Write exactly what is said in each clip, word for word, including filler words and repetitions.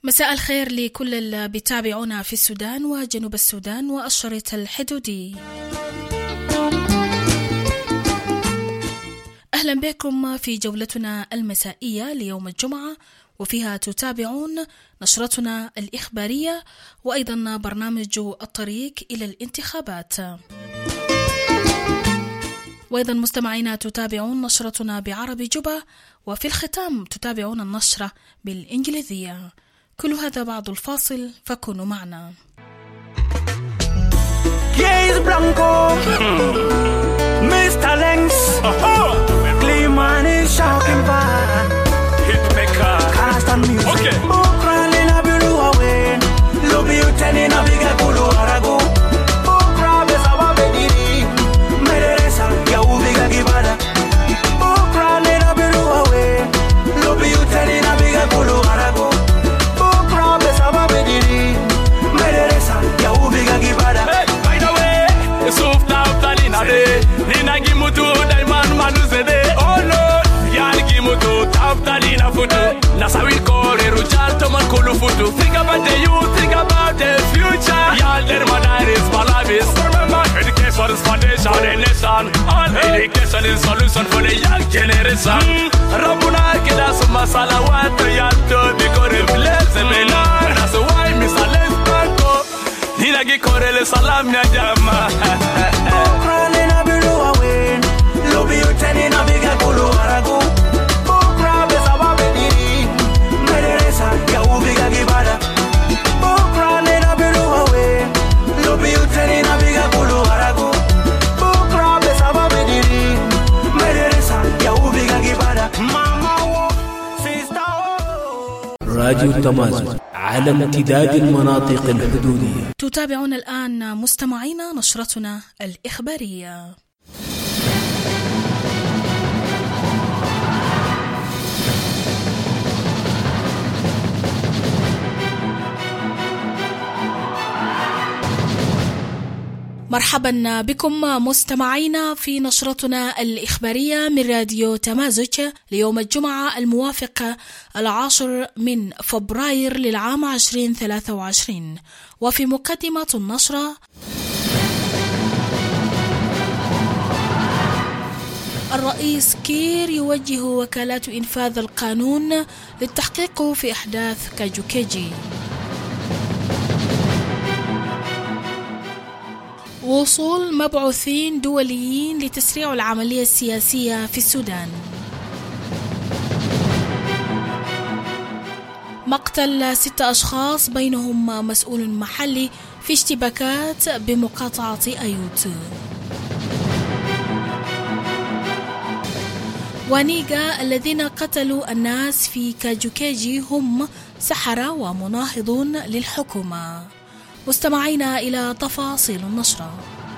مساء الخير لكل اللي بيتابعونا في السودان وجنوب السودان والشريط الحدودي. أهلا بكم في جولتنا المسائية ليوم الجمعة، وفيها تتابعون نشرتنا الإخبارية وأيضا برنامج الطريق إلى الانتخابات. وأيضا مستمعينا تتابعون نشرتنا بعربي جوبا، وفي الختام تتابعون النشرة بالإنجليزية. كل هذا بعد الفاصل، فكونوا معنا. Yes, Blanco, Mister Lengs, Clean is shocking bad. Hitmaker, constant music. Okay. Oh, crawling a bilu away. Love you telling a big kulu arago. Oh, crab is our baby. Meresa, ya ubiga kibada. Oh, crawling a bilu away. Love you telling a big kulu arago. Oh, crab is our baby. Meresa, ya ubiga kibada. By the way, suf na utalina de. Nina gimutu diamond manuzede. Oh no. Gimutu taptalina futu nasa will call a rujal to man kulu futu. Think about the youth, think about the future. Y'all der madar is malabis. Remember, education is foundation of the nation. All education is solution for the young generation. Rabuna kida suma salawat y'all to be kore bless me na. That's why Mister Let's Banco Nina gi kore le salam ya jama. Oh, crawling a bilu away. Love you telling a big kulu arago. راديو التمازن على امتداد المناطق الحدودية. تتابعون الآن مستمعينا نشرتنا الإخبارية. مرحبا بكم مستمعينا في نشرتنا الإخبارية من راديو تمازج ليوم الجمعة الموافق العاشر من فبراير للعام عشرين ثلاثة وعشرين. وفي مقدمة النشرة: الرئيس كير يوجه وكالات إنفاذ القانون للتحقيق في أحداث كاجوكيجي. وصول مبعوثين دوليين لتسريع العملية السياسية في السودان. مقتل ستة أشخاص بينهم مسؤول محلي في اشتباكات بمقاطعة أيوت. ونيجا الذين قتلوا الناس في كاجوكيجي هم سحرة ومناهضون للحكومة. مستمعينا إلى تفاصيل النشرة.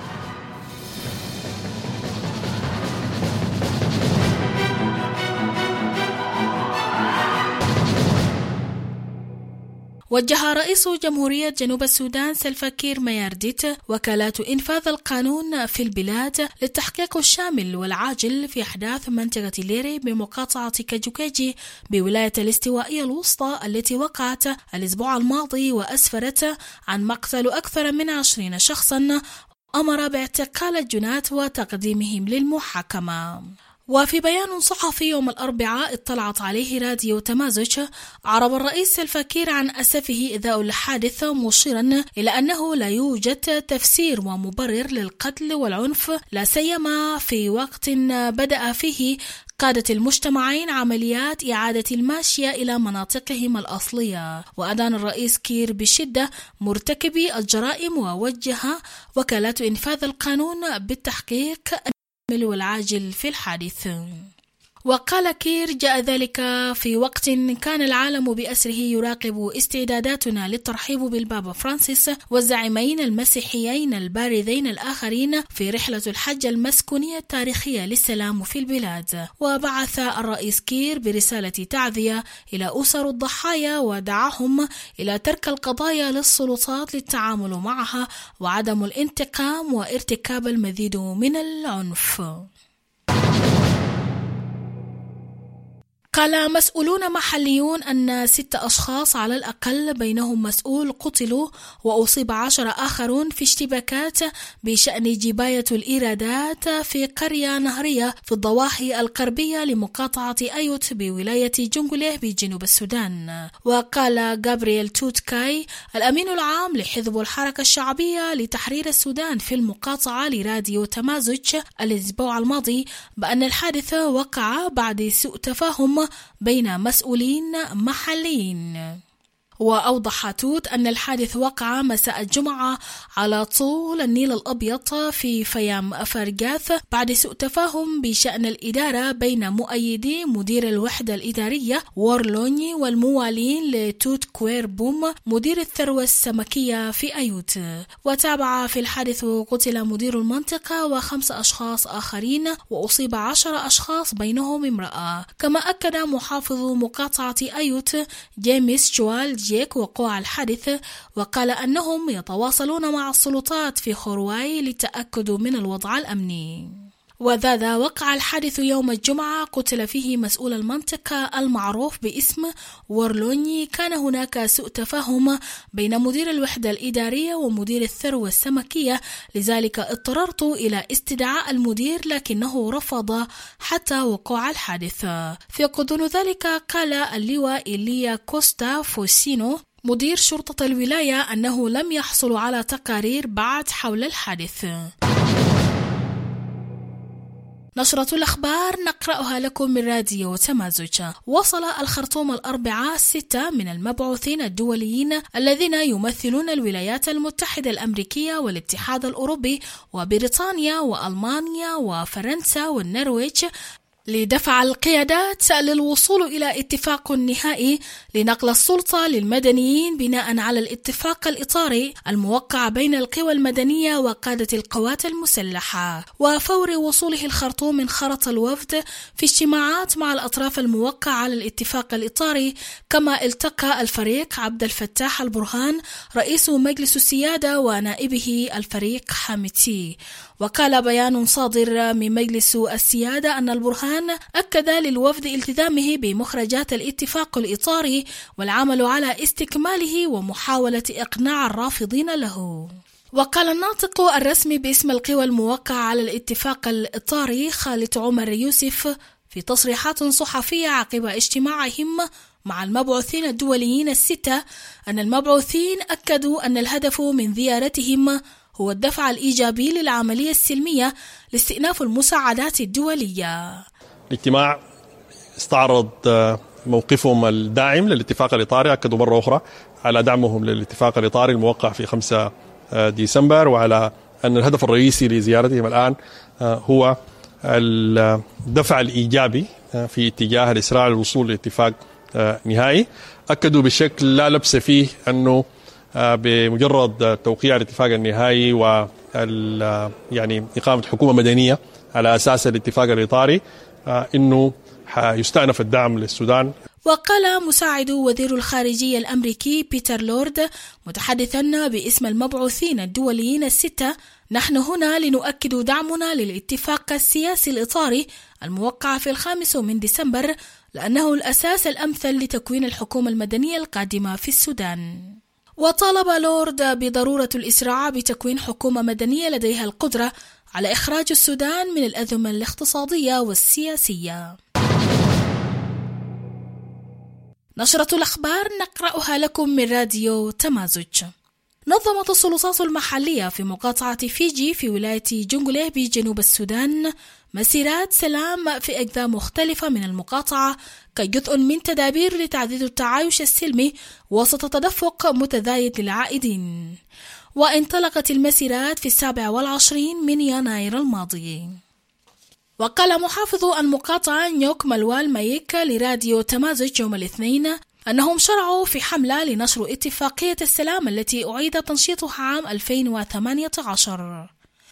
وجه رئيس جمهورية جنوب السودان سلفا كير ميارديت وكالات إنفاذ القانون في البلاد للتحقيق الشامل والعاجل في أحداث منطقة ليري بمقاطعة كاجوكيجي بولاية الاستوائية الوسطى التي وقعت الأسبوع الماضي وأسفرت عن مقتل أكثر من عشرين شخصا. أمر باعتقال الجناة وتقديمهم للمحاكمة. وفي بيان صحفي يوم الأربعاء اطلعت عليه راديو تمازج، أعرب الرئيس سلفا كير عن أسفه إذاء الحادث، مشيرا إلى أنه لا يوجد تفسير ومبرر للقتل والعنف، لا سيما في وقت بدأ فيه قادة المجتمعين عمليات إعادة الماشية إلى مناطقهم الأصلية. وأدان الرئيس كير بشدة مرتكبي الجرائم ووجه وكالات إنفاذ القانون بالتحقيق والعاجل في الحادث. وقال كير: جاء ذلك في وقت كان العالم بأسره يراقب استعداداتنا للترحيب بالبابا فرانسيس والزعيمين المسيحيين البارزين الآخرين في رحلة الحج المسكونية التاريخية للسلام في البلاد. وبعث الرئيس كير برسالة تعزية إلى أسر الضحايا ودعاهم إلى ترك القضايا للسلطات للتعامل معها وعدم الانتقام وارتكاب المزيد من العنف. وقال مسؤولون محليون أن ست أشخاص على الأقل بينهم مسؤول قتلوا وأصيب عشر آخرون في اشتباكات بشأن جباية الإيرادات في قرية نهرية في الضواحي الغربية لمقاطعة أيوت بولاية جونغوليه بجنوب السودان. وقال غابرييل توتكاي الأمين العام لحزب الحركة الشعبية لتحرير السودان في المقاطعة لراديو تمازج الأسبوع الماضي بأن الحادث وقع بعد سوء تفاهم بين مسؤولين محليين. وأوضح توت أن الحادث وقع مساء الجمعة على طول النيل الأبيض في فيام فرغاث بعد سوء تفاهم بشأن الإدارة بين مؤيدي مدير الوحدة الإدارية وورلوني والموالين لتوت كوير بوم مدير الثروة السمكية في أيوت. وتابع في الحادث قتل مدير المنطقة وخمس أشخاص آخرين وأصيب عشر أشخاص بينهم امرأة. كما أكد محافظ مقاطعة أيوت جيمس شوال جيك وقوع الحادث وقال أنهم يتواصلون مع السلطات في خورواي للتأكد من الوضع الأمني. وذا وقع الحادث يوم الجمعة قتل فيه مسؤول المنطقة المعروف باسم وورلوني. كان هناك سوء تفاهم بين مدير الوحدة الإدارية ومدير الثروة السمكية، لذلك اضطررت إلى استدعاء المدير لكنه رفض حتى وقوع الحادث. في غضون ذلك قال اللواء إيليا كوستا فوسينو مدير شرطة الولاية أنه لم يحصل على تقارير بعد حول الحادث. نشرة الأخبار نقرأها لكم من راديو تمازج. وصل الخرطوم الأربعاء ستة من المبعوثين الدوليين الذين يمثلون الولايات المتحدة الأمريكية والاتحاد الأوروبي وبريطانيا وألمانيا وفرنسا والنرويج لدفع القيادات للوصول إلى اتفاق نهائي لنقل السلطة للمدنيين بناء على الاتفاق الإطاري الموقع بين القوى المدنية وقادة القوات المسلحة. وفور وصوله الخرطوم انخرط الوفد في اجتماعات مع الأطراف الموقع على الاتفاق الإطاري، كما التقى الفريق عبد الفتاح البرهان رئيس مجلس السيادة ونائبه الفريق حامتي. وقال بيان صادر من مجلس السيادة أن البرهان أكد للوفد التزامه بمخرجات الاتفاق الإطاري والعمل على استكماله ومحاولة إقناع الرافضين له. وقال الناطق الرسمي باسم القوى الموقع على الاتفاق الإطاري خالد عمر يوسف في تصريحات صحفية عقب اجتماعهم مع المبعوثين الدوليين الستة أن المبعوثين أكدوا أن الهدف من زيارتهم هو الدفع الإيجابي للعملية السلمية لاستئناف المساعدات الدولية. الاجتماع استعرض موقفهم الداعم للاتفاق الإطاري، أكدوا مرة أخرى على دعمهم للاتفاق الإطاري الموقع في خمسة ديسمبر، وعلى أن الهدف الرئيسي لزيارتهم الآن هو الدفع الإيجابي في اتجاه الإسراع للوصول لاتفاق نهائي. أكدوا بشكل لا لبس فيه أنه بمجرد توقيع الاتفاق النهائي و يعني إقامة حكومة مدنية على أساس الاتفاق الإطاري إنه يستأنف الدعم للسودان. وقال مساعد وزير الخارجية الأمريكي بيتر لورد متحدثا باسم المبعوثين الدوليين الستة: نحن هنا لنؤكد دعمنا للاتفاق السياسي الإطاري الموقع في الخامس من ديسمبر، لأنه الأساس الأمثل لتكوين الحكومة المدنية القادمة في السودان. وطالب لورد بضرورة الإسراع بتكوين حكومة مدنية لديها القدرة على إخراج السودان من الأزمة الاقتصادية والسياسية. نشرة الأخبار نقرأها لكم من راديو تمازج. نظمت السلطات المحلية في مقاطعة فيجي في ولاية جونغوليه بجنوب السودان مسيرات سلام في أجزاء مختلفة من المقاطعة كجزء من تدابير لتعزيز التعايش السلمي وسط تدفق متزايد للعائدين. وانطلقت المسيرات في السابع والعشرين من يناير الماضي. وقال محافظ المقاطعة نيوك ملوال مايك لراديو تمازج يوم الاثنين أنهم شرعوا في حملة لنشر اتفاقية السلام التي أعيد تنشيطها عام ألفين وثمانية عشر.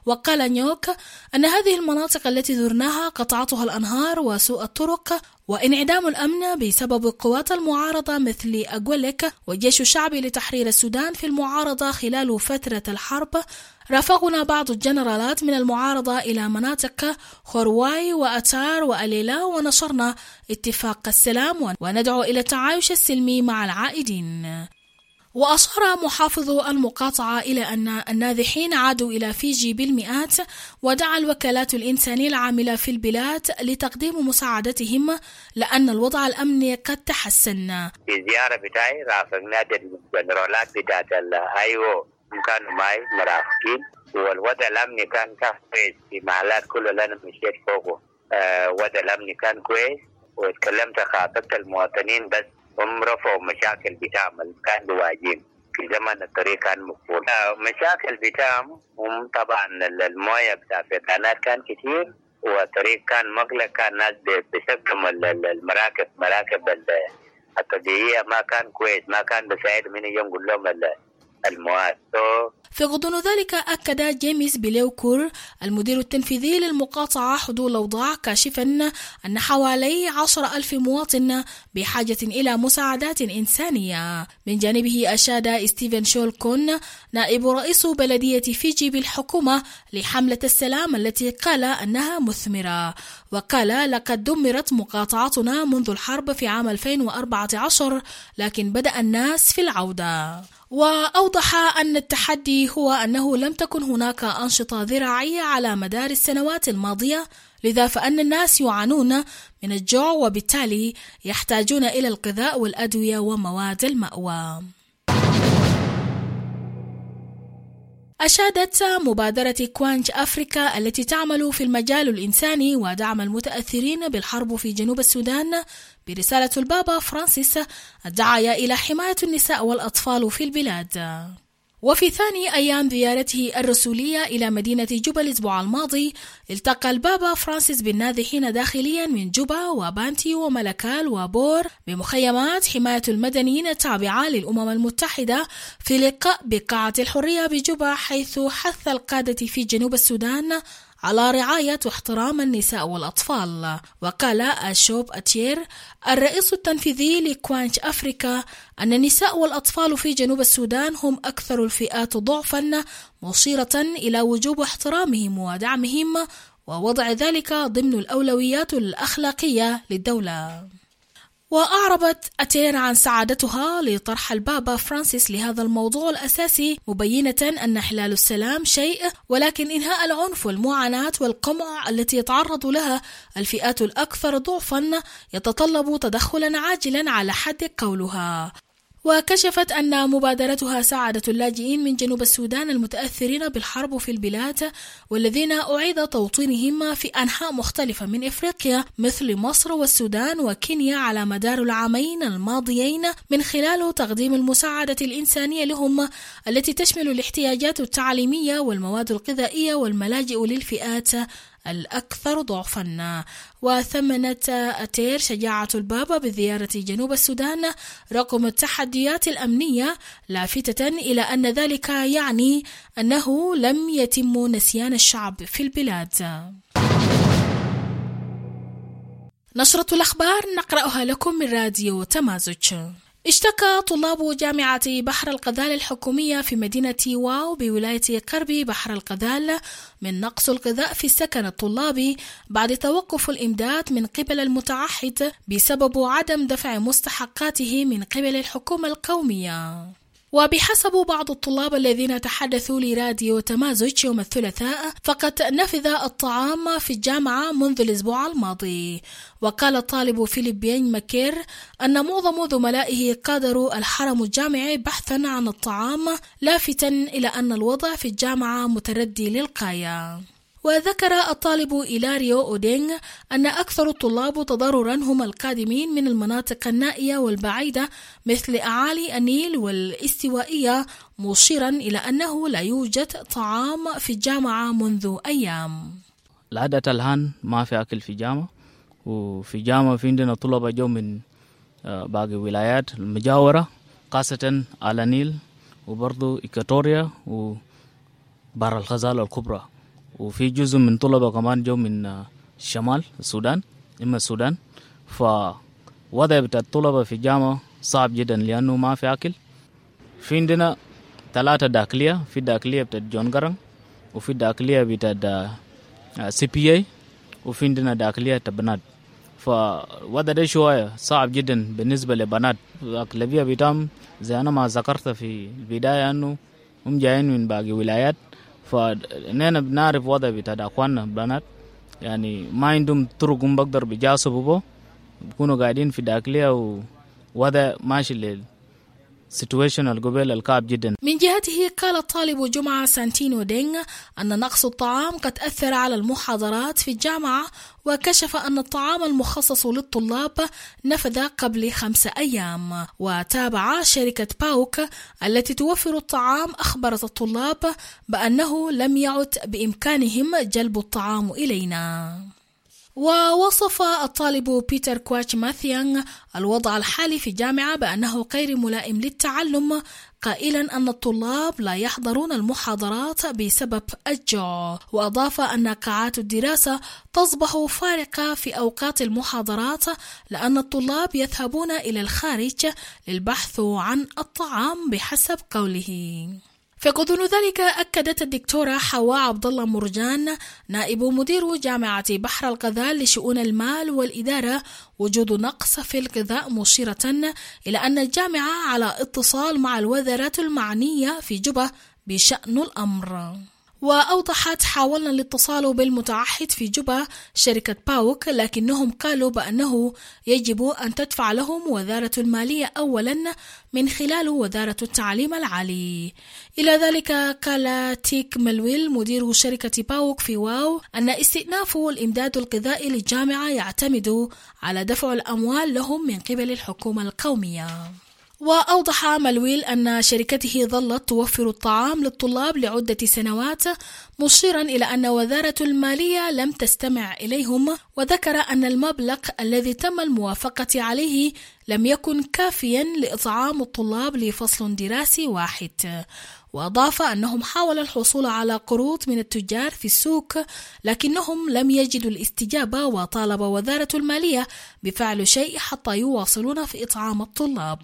وقال نيوك أن هذه المناطق التي زرناها قطعتها الأنهار وسوء الطرق وانعدام الأمن بسبب قوات المعارضة مثل أغوليك والجيش الشعبي لتحرير السودان في المعارضة خلال فترة الحرب. رافقنا بعض الجنرالات من المعارضة إلى مناطق خورواي وأتار وأليلا ونشرنا اتفاق السلام وندعو إلى التعايش السلمي مع العائدين. وأشار محافظ المقاطعة إلى أن النازحين عادوا إلى فيجي بالمئات ودعا الوكالات الإنسانية العاملة في البلاد لتقديم مساعدتهم لأن الوضع الأمني قد تحسن. في زيارة بتاعي رافقنا الجنرالات بتاعت الأيو كانوا معي مرافقين والوضع الأمني كان كويس في محلات كله اللي أنا مشيت فوقه. أه وضع الأمني كان كويس واتكلمت خاطبت المواطنين بس هم رفعوا مشاكل بتاعهم اللي كان بواجهين في زمن الطريق كان مقفول. مشاكل بتاعهم هم طبعا المويه بتاع الفيضانات كان كتير والطريق كان مغلق، كان ناس بيستخدموا المراكب مراكب الطبيعيه ما كان كويس، ما كان بيساعد من ينقل لهم المواد. في غضون ذلك أكد جيمس بليوكور المدير التنفيذي للمقاطعة حدود الأوضاع كاشفا أن حوالي عشر ألف مواطن بحاجة إلى مساعدات إنسانية. من جانبه أشاد ستيفن شولكون نائب رئيس بلدية فيجي بالحكومة لحملة السلام التي قال أنها مثمرة، وقال لقد دمرت مقاطعتنا منذ الحرب في عام ألفين وأربعة عشر لكن بدأ الناس في العودة. وأوضح أن التحدي هو أنه لم تكن هناك أنشطة زراعية على مدار السنوات الماضية، لذا فأن الناس يعانون من الجوع وبالتالي يحتاجون إلى الغذاء والأدوية ومواد المأوى. أشادت مبادرة كوانج أفريكا التي تعمل في المجال الإنساني ودعم المتأثرين بالحرب في جنوب السودان برسالة البابا فرانسيس الداعية إلى حماية النساء والأطفال في البلاد. وفي ثاني أيام زيارته الرسولية إلى مدينة جوبا الأسبوع الماضي التقى البابا فرانسيس بالنازحين داخليا من جوبا وبانتي وملكال وبور بمخيمات حماية المدنيين التابعة للأمم المتحدة في لقاء بقاعة الحرية بجوبا، حيث حث القادة في جنوب السودان على رعاية واحترام النساء والأطفال. وقال أشوب أتير الرئيس التنفيذي لكوانج أفريكا أن النساء والأطفال في جنوب السودان هم أكثر الفئات ضعفا، مشيرة إلى وجوب احترامهم ودعمهم ووضع ذلك ضمن الأولويات الأخلاقية للدولة. وأعربت أتير عن سعادتها لطرح البابا فرانسيس لهذا الموضوع الأساسي، مبينة أن حلال السلام شيء ولكن إنهاء العنف والمعاناة والقمع التي يتعرض لها الفئات الأكثر ضعفا يتطلب تدخلا عاجلا على حد قولها. وكشفت أن مبادرتها ساعدت اللاجئين من جنوب السودان المتأثرين بالحرب في البلاد والذين أعيد توطينهم في أنحاء مختلفة من إفريقيا مثل مصر والسودان وكينيا على مدار العامين الماضيين من خلال تقديم المساعدة الإنسانية لهم التي تشمل الاحتياجات التعليمية والمواد الغذائية والملاجئ للفئات الأكثر ضعفا. وثمنت أتير شجاعة البابا بزيارة جنوب السودان رغم التحديات الأمنية، لافتة إلى أن ذلك يعني أنه لم يتم نسيان الشعب في البلاد. نشرة الأخبار نقرأها لكم من راديو تمازج. اشتكى طلاب جامعة بحر الغزال الحكومية في مدينة واو بولاية قرب بحر الغزال من نقص الغذاء في السكن الطلابي بعد توقف الإمداد من قبل المتعهد بسبب عدم دفع مستحقاته من قبل الحكومة القومية. وبحسب بعض الطلاب الذين تحدثوا لراديو تمازج يوم الثلاثاء فقد نفذ الطعام في الجامعة منذ الأسبوع الماضي. وقال الطالب فيليبين ماكير أن معظم زملائه قادروا الحرم الجامعي بحثا عن الطعام، لافتا إلى أن الوضع في الجامعة متردي للغاية. وذكر الطالب إيلاريو أودينغ أن أكثر الطلاب تضررا هم القادمين من المناطق النائية والبعيدة مثل أعالي النيل والاستوائية، مشيرا إلى أنه لا يوجد طعام في الجامعة منذ أيام. العادة الآن ما في أكل في جامعة، وفي جامعة في عندنا طلبة جو من باقي ولايات المجاورة خاصة على النيل وبرضو إكواتوريا وبحر الغزال الكبرى. وفي جزء من طلبة كمان جو من الشمال السودان إما السودان. فوضع بتاع الطلبة في الجامعة صعب جدا لأنه ما في أكل. في عندنا ثلاثة داخلية، في داخلية بتاع جون جران، وفي داخلية بتاع سي بي اي، وفي عندنا داخلية بنات. فوضع ده شوية صعب جدا بالنسبة لبنات. الأغلبية بتاعهم زي أنا ما ذكرت في البداية أنه هم جايين من باقي ولايات، فإننا بنعرف وضع بتاع أخواننا بنات يعني ما عندهم طرق هم بقدر بيجاسبوا بو، بيكونوا قاعدين في داخلية ووضع ماشي لل situation القبيل الكعب جدا. من جهته قال الطالب جمعة سانتينو دينغ أن نقص الطعام قد أثر على المحاضرات في الجامعة، وكشف أن الطعام المخصص للطلاب نفذ قبل خمسة أيام. وتابع شركة باوك التي توفر الطعام أخبرت الطلاب بأنه لم يعد بإمكانهم جلب الطعام إلينا. ووصف الطالب بيتر كواتش ماثيانغ الوضع الحالي في الجامعة بأنه غير ملائم للتعلم، قائلا أن الطلاب لا يحضرون المحاضرات بسبب الجوع. وأضاف أن قاعات الدراسة تصبح فارقة في أوقات المحاضرات لأن الطلاب يذهبون إلى الخارج للبحث عن الطعام بحسب قوله. في غضون ذلك أكدت الدكتورة حواء عبد الله مرجان نائب مدير جامعة بحر الغزال لشؤون المال والإدارة وجود نقص في الغذاء، مشيرة إلى أن الجامعة على اتصال مع الوزارات المعنية في جوبا بشأن الأمر. وأوضحت حاولنا الاتصال بالمتعهد في جوبا شركة باوك، لكنهم قالوا بأنه يجب أن تدفع لهم وزارة المالية أولا من خلال وزارة التعليم العالي. إلى ذلك قال تيك ملويل مدير شركة باوك في واو أن استئناف الإمداد الغذائي للجامعة يعتمد على دفع الأموال لهم من قبل الحكومة القومية. وأوضح ملويل أن شركته ظلت توفر الطعام للطلاب لعدة سنوات، مشيرا إلى أن وزارة المالية لم تستمع إليهم، وذكر أن المبلغ الذي تم الموافقة عليه لم يكن كافيا لإطعام الطلاب لفصل دراسي واحد. وأضاف أنهم حاولوا الحصول على قروض من التجار في السوق لكنهم لم يجدوا الاستجابة، وطالب وزارة المالية بفعل شيء حتى يواصلون في إطعام الطلاب.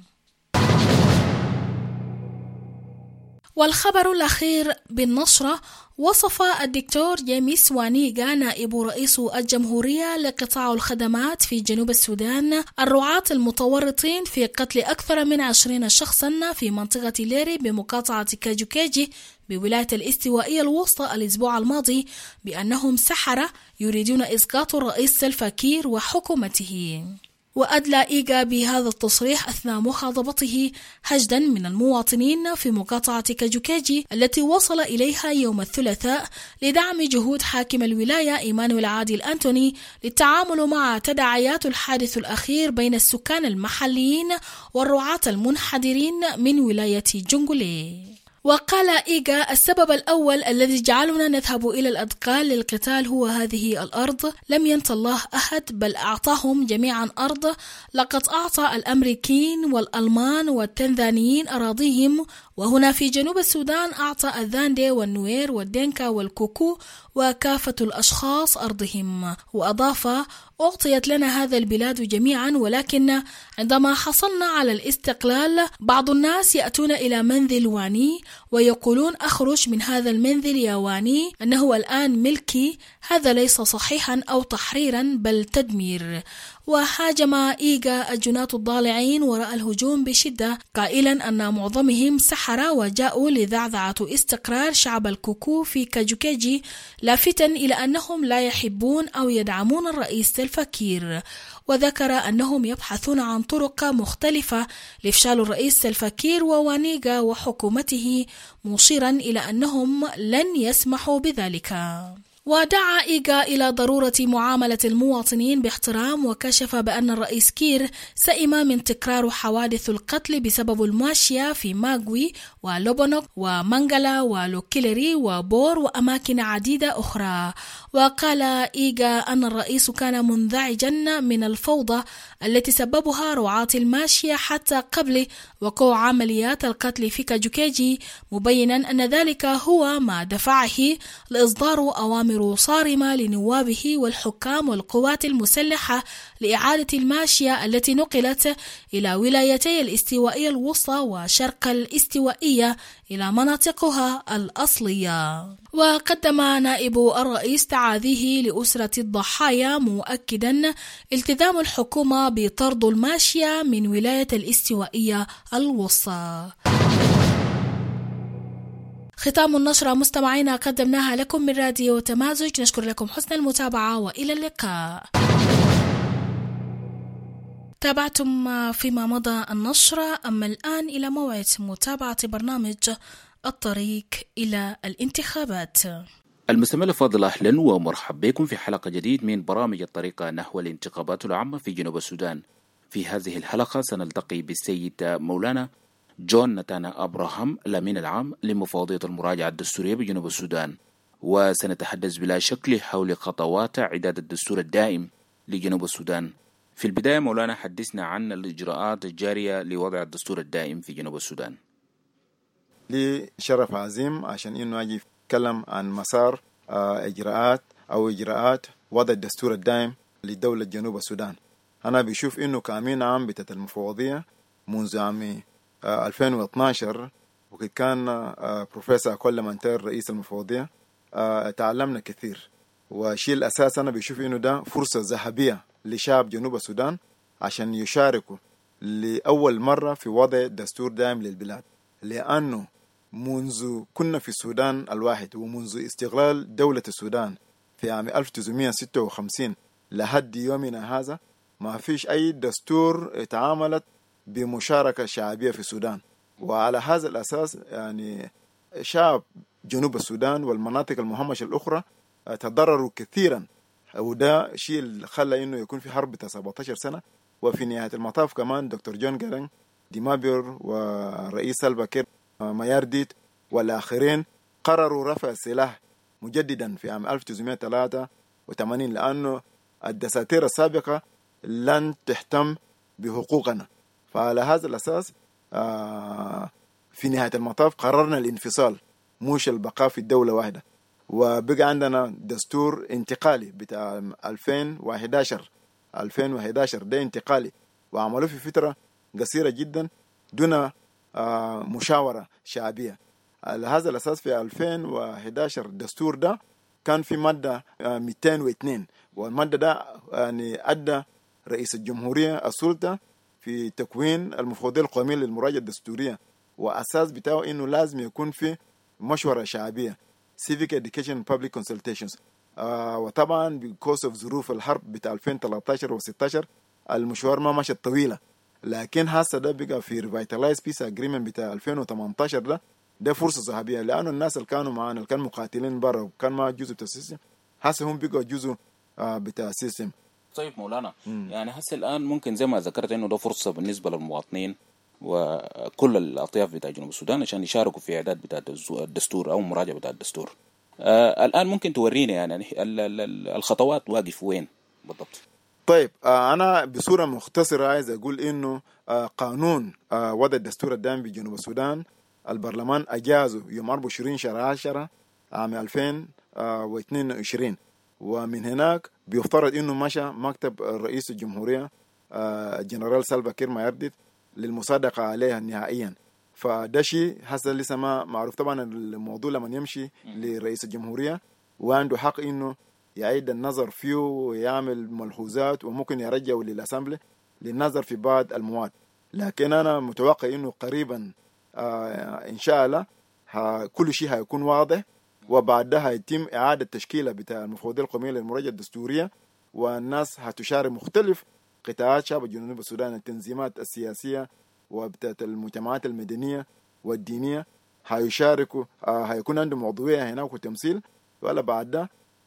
والخبر الأخير بالنشرة، وصف الدكتور جيمس وانيغا نائب رئيس الجمهورية لقطاع الخدمات في جنوب السودان الرعاة المتورطين في قتل أكثر من عشرين شخصا في منطقة ليري بمقاطعة كاجوكيجي بولاية الاستوائية الوسطى الأسبوع الماضي بأنهم سحرة يريدون إسقاط الرئيس سلفا كير وحكومته. وأدلى إيغا بهذا التصريح أثناء مخاطبته هجدا من المواطنين في مقاطعة كاجوكيجي التي وصل إليها يوم الثلاثاء لدعم جهود حاكم الولاية إيمانويل عادل أنتوني للتعامل مع تداعيات الحادث الأخير بين السكان المحليين والرعاة المنحدرين من ولاية جنجولي. وقال إيغا السبب الأول الذي جعلنا نذهب إلى الأدقال للقتال هو هذه الأرض، لم ينت الله أحد بل أعطاهم جميعا أرض، لقد أعطى الأمريكيين والألمان والتنزانيين أراضيهم، وهنا في جنوب السودان أعطى الذاندي والنوير والدينكا والكوكو وكافة الأشخاص أرضهم. وأضاف أعطيت لنا هذا البلاد جميعا، ولكن عندما حصلنا على الاستقلال بعض الناس يأتون إلى منزل واني ويقولون أخرج من هذا المنزل يا واني، أنه الآن ملكي. هذا ليس صحيحا أو تحريرا بل تدمير. وهاجم إيغا الجناة الضالعين وراء الهجوم بشدة قائلا أن معظمهم سحرة وجاءوا لذعذعة استقرار شعب الكوكو في كاجوكيجي، لافتا إلى أنهم لا يحبون أو يدعمون الرئيس سلفا كير. وذكر أنهم يبحثون عن طرق مختلفة لإفشال الرئيس سلفا كير ووانيغا وحكومته، مشيرا إلى أنهم لن يسمحوا بذلك. ودعا إيغا إلى ضرورة معاملة المواطنين باحترام، وكشف بأن الرئيس كير سئم من تكرار حوادث القتل بسبب الماشية في ماغوي ولوبونوك ومانغالا ولوكيلري وبور وأماكن عديدة أخرى. وقال إيغا أن الرئيس كان منزعجا من الفوضى التي سببها رعاة الماشية حتى قبل وقوع عمليات القتل في كاجوكيجي، مبينا أن ذلك هو ما دفعه لإصدار أوامر صارمة لنوابه والحكام والقوات المسلحة لإعادة الماشية التي نقلت إلى ولايتي الاستوائية الوسطى وشرق الاستوائية إلى مناطقها الأصلية. وقدم نائب الرئيس تعازيه لأسرة الضحايا، مؤكدا التزام الحكومة بطرد الماشية من ولاية الاستوائية الوسطى. ختام النشرة مستمعينا قدمناها لكم من راديو تمازج، نشكر لكم حسن المتابعة وإلى اللقاء. تابعتم فيما مضى النشرة، أما الآن إلى موعد متابعة برنامج الطريق إلى الانتخابات. المستمع الفاضل، أهلا ومرحبا بكم في حلقة جديد من برامج الطريق نحو الانتخابات العامة في جنوب السودان. في هذه الحلقة سنلتقي بالسيد مولانا جون نتانا أبراهام الأمين العام لمفوضية المراجعة الدستورية بجنوب السودان، وسنتحدث بلا شك حول خطوات إعداد الدستور الدائم لجنوب السودان. في البداية مولانا، حدثنا عن الإجراءات الجارية لوضع الدستور الدائم في جنوب السودان. لي شرف عظيم عشان إنه أجي أتكلم عن مسار إجراءات أو إجراءات وضع الدستور الدائم لدولة جنوب السودان. أنا بشوف إنه كأمين عام بتاعت المفوضية منذ عام ألفين واثناشر، وقد كان بروفيسور كل منتر رئيس المفوضية، تعلمنا كثير. وشيء الأساس أنا بشوف إنه ده فرصة ذهبية لشعب جنوب السودان عشان يشاركوا لأول مرة في وضع دستور دائم للبلاد، لأنه منذ كنا في السودان الواحد ومنذ استغلال دولة السودان في عام ألف وتسعمائة وستة وخمسين لحد يومنا هذا ما فيش أي دستور تعاملت بمشاركة شعبية في السودان. وعلى هذا الأساس يعني شعب جنوب السودان والمناطق المهمشة الأخرى تضرروا كثيرا، وده شيء اللي خلى إنه يكون في حرب سبعة عشر سنة. وفي نهاية المطاف كمان دكتور جون جارنج ديمابير ورئيس سلفا كير ميارديت والآخرين قرروا رفع السلاح مجددا في عام ألف وتسعمائة وثلاثة وثمانين، لأنه الدساتير السابقة لن تهتم بحقوقنا. فعلى هذا الأساس في نهاية المطاف قررنا الانفصال، مش البقاء في الدولة واحدة. وبقى عندنا دستور انتقالي بتاع ألفين وأحد عشر ألفين وأحد عشر ده انتقالي، وعملوه في فترة قصيرة جدا دون مشاورة شعبية. على هذا الأساس في ألفين وأحد عشر الدستور ده كان في مادة مئتين واثنين، والمادة ده يعني أدى رئيس الجمهورية السلطة في تكوين المفوضية القومية للمراجعة الدستورية، وأساس بتاعه إنه لازم يكون في مشورة شعبية civic education and public consultations. آه وطبعا because of ظروف الحرب بتاع ألفين وثلاثة عشر وستة عشر المشوار ما مشت طويلة، لكن هسه ده بقى في revitalized peace agreement بتاع ألفين وثمانية عشر ده ده فرصة ذهبية، لأنه الناس اللي كانوا معانا اللي كانوا مقاتلين برا وكان ما جزء بتاع السيستم هسه هم بقوا جزء آه بتاع السيستم. طيب مولانا، مم. يعني هسه الآن ممكن زي ما ذكرت إنه ده فرصة بالنسبة للمواطنين وكل الأطياف بتاع جنوب السودان عشان يشاركوا في إعداد بتاع الدستور أو مراجعة بتاع الدستور. آه الآن ممكن تورينا يعني الخطوات واقف وين بالضبط؟ طيب آه أنا بصورة مختصرة عايز أقول إنه آه قانون آه وضع الدستور الدائم بجنوب السودان البرلمان أجازه يوم أربعة وعشرين شهر عشرة عام ألفين واثنين وعشرين، ومن هناك بيفترض إنه مشى مكتب رئيس الجمهورية آه جنرال سلفا كير ميارديت للمصادقة عليها نهائيا. فده شيء هسه لسه ما معروف. طبعا الموضوع لما يمشي لرئيس الجمهورية وعنده حق إنه يعيد النظر فيه ويعمل ملحوظات وممكن يرجعه للأسامبلي للنظر في بعض المواد، لكن أنا متوقع إنه قريبا آه إن شاء الله كل شيء هيكون واضح، وبعدها يتم إعادة تشكيلة بتاع المفوضية القومية للمراجعة الدستورية، والناس هتشارك مختلف قطاعات شعب جنوب السودان، التنظيمات السياسية وبتاعت المجتمعات المدنية والدينية هيشاركوا، آه هيكون عندهم عضوية هناك وتمثيل، ولا بعد ده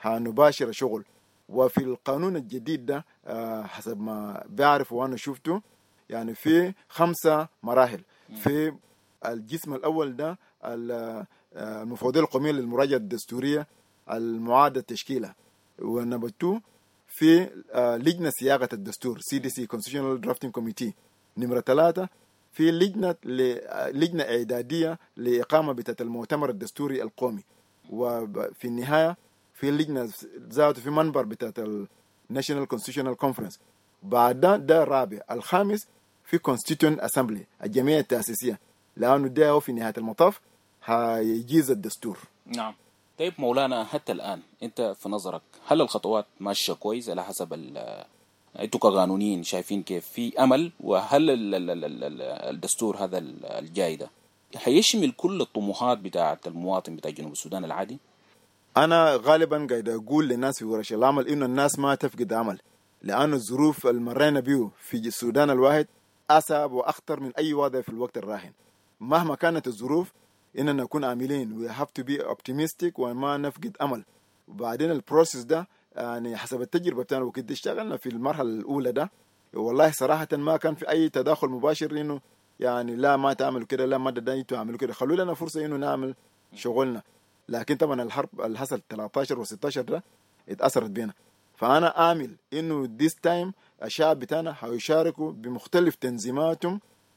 هنباشر شغل. وفي القانون الجديد ده حسب ما بعرف وأنا شفته يعني في خمسة مراحل. في الجسم الأول ده المفوضية القومية للمراجعة الدستورية المعادة تشكيلها، ونبتو في لجنة صياغة الدستور سي دي سي Constitutional Drafting Committee. نمرة ثلاثة في لجنة لجنة إعدادية لإقامة بتاعة المؤتمر الدستوري القومي. وفي النهاية في لجنة ذاته في منبر بتاعة ال National Constitutional Conference. بعد ده, ده الرابع. الخامس في Constituent Assembly الجمعية التأسيسية، لأنه ده في نهاية المطاف هيجيز الدستور. نعم. طيب مولانا، حتى الآن أنت في نظرك هل الخطوات ماشية كويس على حسب أنتوا كقانونيين شايفين كيف في أمل؟ وهل الدستور هذا الجاي ده هيشمل كل الطموحات بتاعة المواطن بتاع جنوب السودان العادي؟ أنا غالبا قاعد أقول للناس في ورش العمل إنه الناس ما تفقد عمل، لأن الظروف المرينا بيه في السودان الواحد أصعب وأخطر من أي وضع في الوقت الراهن. مهما كانت الظروف إننا نكون عاملين we have to be optimistic وما نفقد أمل. وبعدين البروسيس ده يعني حسب التجربة بتاعنا وكنت اشتغلنا في المرحلة الأولى ده، والله صراحة ما كان في أي تداخل مباشر إنه يعني لا ما تعملوا كده، لا ما ده تعملوا كده، خلوا لنا فرصة إنه نعمل شغلنا. لكن طبعا الحرب اللي حصل ثلاثة عشر وستاشر ده اتأثرت بينا. فأنا آمل إنه this time الشعب بتاعنا هيشاركوا بمختلف تنظيماتهم،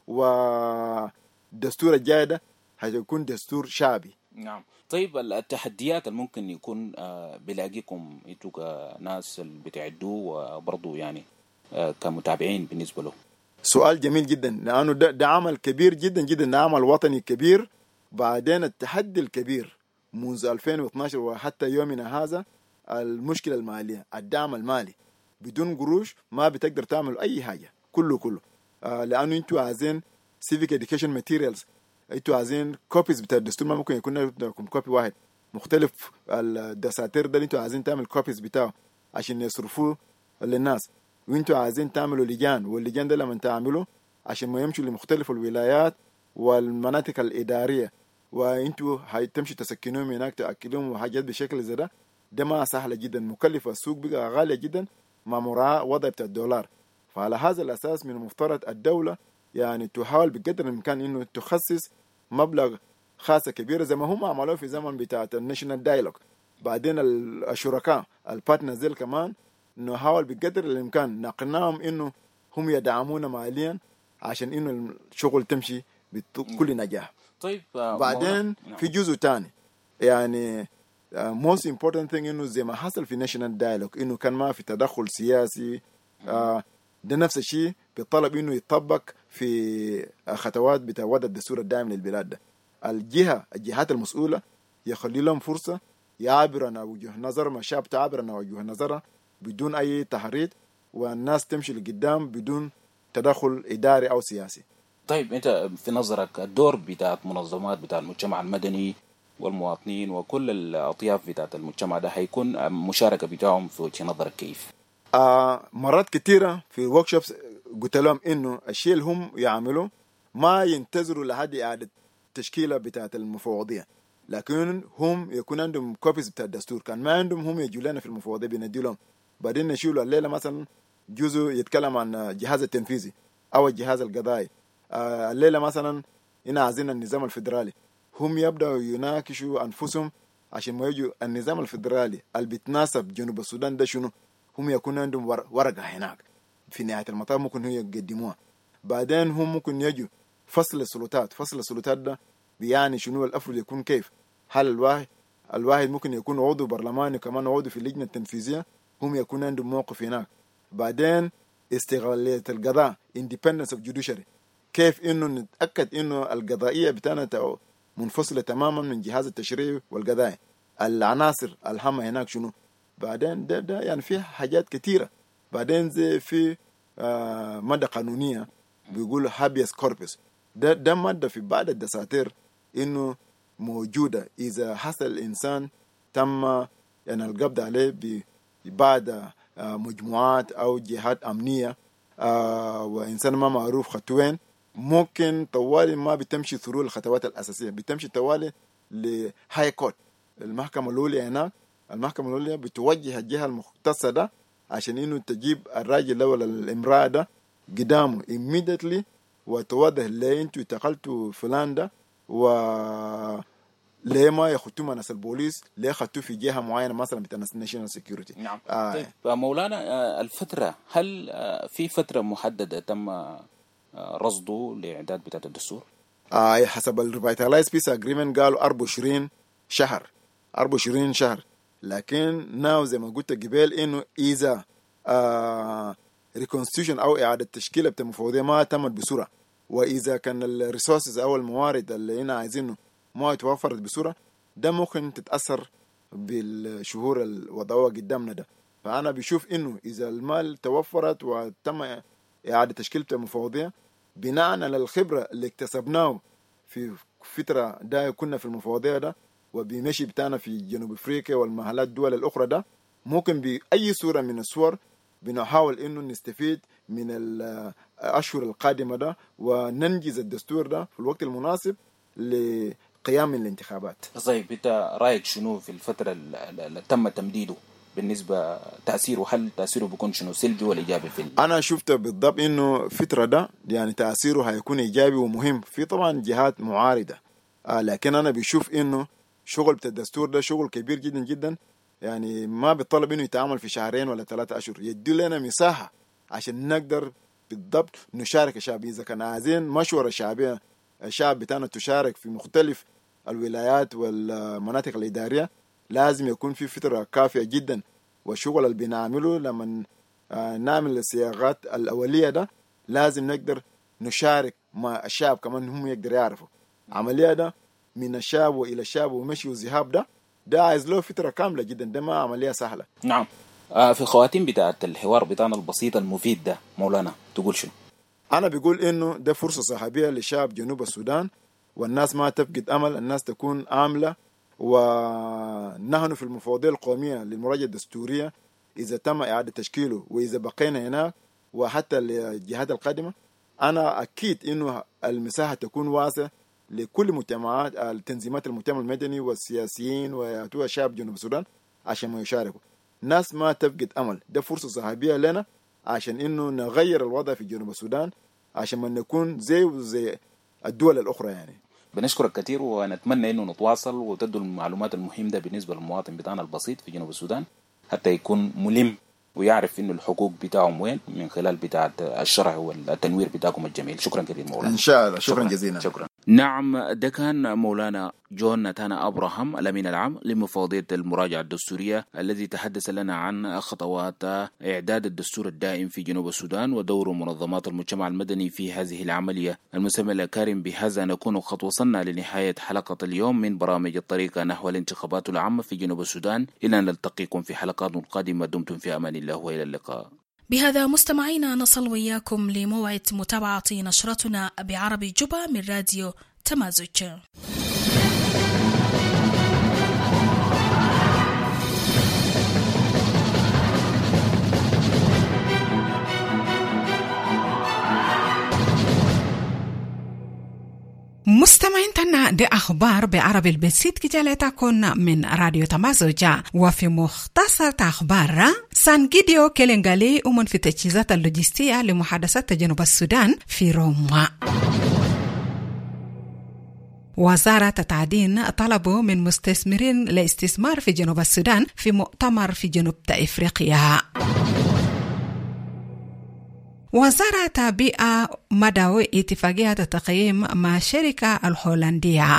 والدستور الجاي ده هيكون دستور شعبي. نعم. طيب التحديات اللي ممكن يكون بلاقيكم انتوا كناس اللي بتعدوه وبرضه يعني كمتابعين بالنسبة له؟ سؤال جميل جدا، لأنه ده, ده عمل كبير جدا جدا، ده عمل وطني كبير. بعدين التحدي الكبير منذ ألفين واثناشر وحتى يومنا هذا المشكلة المالية، الدعم المالي. بدون قروش ما بتقدر تعمل أي حاجة، كله كله آه لأنه انتوا عايزين civic education materials، انتوا عايزين كوبيز بتاع الدستور، ما ممكن يكون لكم كوبي واحد مختلف. الدساتير ده انتوا عايزين تعمل كوبيز بتاعه عشان يصرفوه للناس، وانتوا عايزين تعملوا لجان، واللجان ده لما تعملوا عشان ما يمشوا لمختلف الولايات والمناطق الإدارية، وانتوا هتمشوا تسكنوهم هناك تأكلوهم وحاجات بشكل زي ده، ده ما سهلة جدا، مكلفة، السوق بقى غالية جدا مع مراعاة وضع بتاع الدولار. فعلى هذا الأساس من المفترض الدولة يعني تحاول بقدر الإمكان إنه تخصص مبلغ خاصة كبيرة زي ما هم عملوه في زمن بتاعة الناشونال دايلوج. بعدين الشركاء البارتنرز ديل كمان نحاول بقدر الإمكان نقنعهم إنه هم يدعمونا ماليا عشان إنه الشغل تمشي بكل نجاح. طيب بعدين في جزء تاني يعني uh, most important thing إنه زي ما حصل في national dialogue إنه كان ما في تدخل سياسي، uh, ده نفس الشيء بيطلب إنه يطبق في خطوات بتاع وضع الدستور الدائم للبلاد ده. الجهة الجهات المسؤولة يخلي لهم فرصة يعبر عن وجه نظر، ما الشعب تعبر عن وجه نظرها بدون أي تحريض، والناس تمشي لقدام بدون تدخل إداري أو سياسي. طيب أنت في نظرك الدور بتاع منظمات بتاع المجتمع المدني والمواطنين وكل الأطياف بتاعت المجتمع ده هيكون مشاركة بتاعهم في وجه نظرك كيف؟ آه مرات كثيرة في وركشوبس قلت لهم إنه الشيء اللي هم يعملوا ما ينتظروا لحد إعادة تشكيلة بتاعت المفوضية، لكن هم يكون عندهم كوبيز بتاع الدستور، كان ما عندهم هم يجوا لنا في المفوضية بندي لهم، بعدين نشيلوا الليلة مثلا جزء يتكلم عن الجهاز التنفيذي أو الجهاز القضائي، آه الليلة مثلا هنا عايزين النظام الفيدرالي، هم يبدأوا يناقشوا أنفسهم عشان ما يجوا النظام الفيدرالي اللي بيتناسب جنوب السودان ده شنو، هم يكون عندهم ورقة هناك في نهاية المطاف ممكن هو يقدموها. بعدين هم ممكن يجوا فصل السلطات، فصل السلطات ده بيعني شنو الأفضل يكون كيف، هل الواحد الواحد ممكن يكون عضو برلماني كمان عضو في اللجنة التنفيذية، هم يكون عندهم موقف هناك. بعدين استغلالية القضاء independence of judiciary، كيف إنه نتأكد إنه القضائية بتاعنا منفصلة تماما من جهاز التشريع والقضاء، العناصر الهامة هناك شنو. بعدين ده, ده يعني في حاجات كتيرة. بعدين زي في آه مادة قانونية بيقول habeas corpus، ده ده مادة في بعض الدساتير إنه موجودة إذا حصل الإنسان تم يعني القبض عليه ببعض آه مجموعات أو جهات أمنية آه وإنسان ما معروف خطوين، ممكن طوالي ما بتمشي ثرو الخطوات الأساسية، بتمشي طوالي لهاي كورت، المحكمة الأولى هناك المحكمة العليا بتوجه الجهة المختصة ده عشان إنه تجيب الراجل ده ولا الامرأة ده قدامه immediately وتوضح ليه انتوا اتقلتوا فلان ده و ليه ما يخطوه ناس البوليس، ليه خطوه في جهة معينة مثلا بتاع ناشونال سيكيورتي. نعم. آه. طيب مولانا الفترة، هل في فترة محددة تم رصده لإعداد بتاعة الدستور؟ آه حسب الريفايتالايز بيس اجريمنت قالوا أربعة وعشرين شهر أربعة وعشرين شهر، لكن ناو زي ما قلت قبل انه اذا آه ريكونستيوشن او اعاده تشكيله بتاع المفوضيه ما تمت بسرعه، واذا كان الريسورسز او الموارد اللي هنا عايزينه ما توفرت بسرعه، ده ممكن تتاثر بالشهور الوضعيه قدامنا ده. فانا بشوف انه اذا المال توفرت وتم اعاده تشكيله المفوضيه بناء على الخبره اللي اكتسبناه في فتره ده كنا في المفوضيه ده وبمشي بتاعنا في جنوب افريقيا والمحلات الدول الاخرى ده، ممكن باي صوره من الصور بنحاول انه نستفيد من الاشهر القادمه ده وننجز الدستور ده في الوقت المناسب لقيام الانتخابات. طيب انت رايك شنو في الفتره اللي تم تمديده بالنسبه تاثيره؟ هل تاثيره بيكون شنو، سلبي ولا ايجابي؟ في انا شفت بالضبط انه فتره ده يعني تاثيره هيكون ايجابي ومهم. في طبعا جهات معارضه آه لكن انا بشوف انه شغل بتاع الدستور ده شغل كبير جدا جدا، يعني ما بيطلب انه يتعامل في شهرين ولا ثلاثة اشهر، يدي لنا مساحه عشان نقدر بالضبط نشارك الشعب. اذا كان عايزين مشوره شعبيه الشعب بتاعنا تشارك في مختلف الولايات والمناطق الاداريه، لازم يكون في فتره كافيه جدا. والشغل اللي بنعمله لما نعمل الصياغات الاوليه ده لازم نقدر نشارك مع الشعب كمان، هم يقدر يعرفوا عمليه ده من الشعب والى الشعب ومشي وذهاب ده ده عايز له فتره كامله جدا، ده ما عمليه سهله. نعم. آه في الخواتيم بتاعه الحوار بتاعنا البسيط المفيد ده مولانا تقول شنو؟ انا بقول انه ده فرصه ذهبيه لشعب جنوب السودان، والناس ما تفقد امل، الناس تكون عامله. ونحن في المفوضيه القوميه للمراجعه الدستوريه اذا تم اعاده تشكيله واذا بقينا هناك وحتى الجهات القادمه، انا اكيد انه المساحه تكون واسعه لكل مجتمعات التنظيمات المجتمع المدني والسياسيين وياتوا شعب جنوب السودان عشان ما يشاركوا. ناس ما تفقد امل، ده فرصه ذهبيه لنا عشان انه نغير الوضع في جنوب السودان عشان ما نكون زي زي الدول الاخرى. يعني بنشكرك كثير ونتمنى انه نتواصل وتدوا المعلومات المهمه ده بالنسبه للمواطن بتاعنا البسيط في جنوب السودان حتى يكون ملم ويعرف انه الحقوق بتاعهم وين من خلال بتاعه الشرع والتنوير بتاعكم الجميل. شكرا كثير مولانا. ان شاء الله. شكرا, شكرا جزيلا. شكرا. نعم، ده كان مولانا جون ناتان أبراهام الأمين العام لمفوضية المراجعة الدستورية الذي تحدث لنا عن خطوات إعداد الدستور الدائم في جنوب السودان ودور منظمات المجتمع المدني في هذه العملية. المستمع الكريم، بهذا نكون قد وصلنا لنهاية حلقة اليوم من برامج الطريقة نحو الانتخابات العامة في جنوب السودان. إلى أن نلتقيكم في حلقات قادمة، دمتم في أمان الله وإلى اللقاء. بهذا مستمعينا نصل وياكم لموعد متابعة نشرتنا بعربي جوبا من راديو تمازج. مستمعين تنا دي أخبار بعربي البسيط كجالتكن من راديو تمازوجا. وفي مختصر أخبار سان جيديو كيلنغالي ومن في تجهيزات اللوجستية لمحادثات جنوب السودان في روما. وزارة التعدين طلبوا من مستثمرين لاستثمار في جنوب السودان في مؤتمر في جنوب أفريقيا. وزارة بيئة مدعو اتفاقية التقييم مع شركة الهولندية.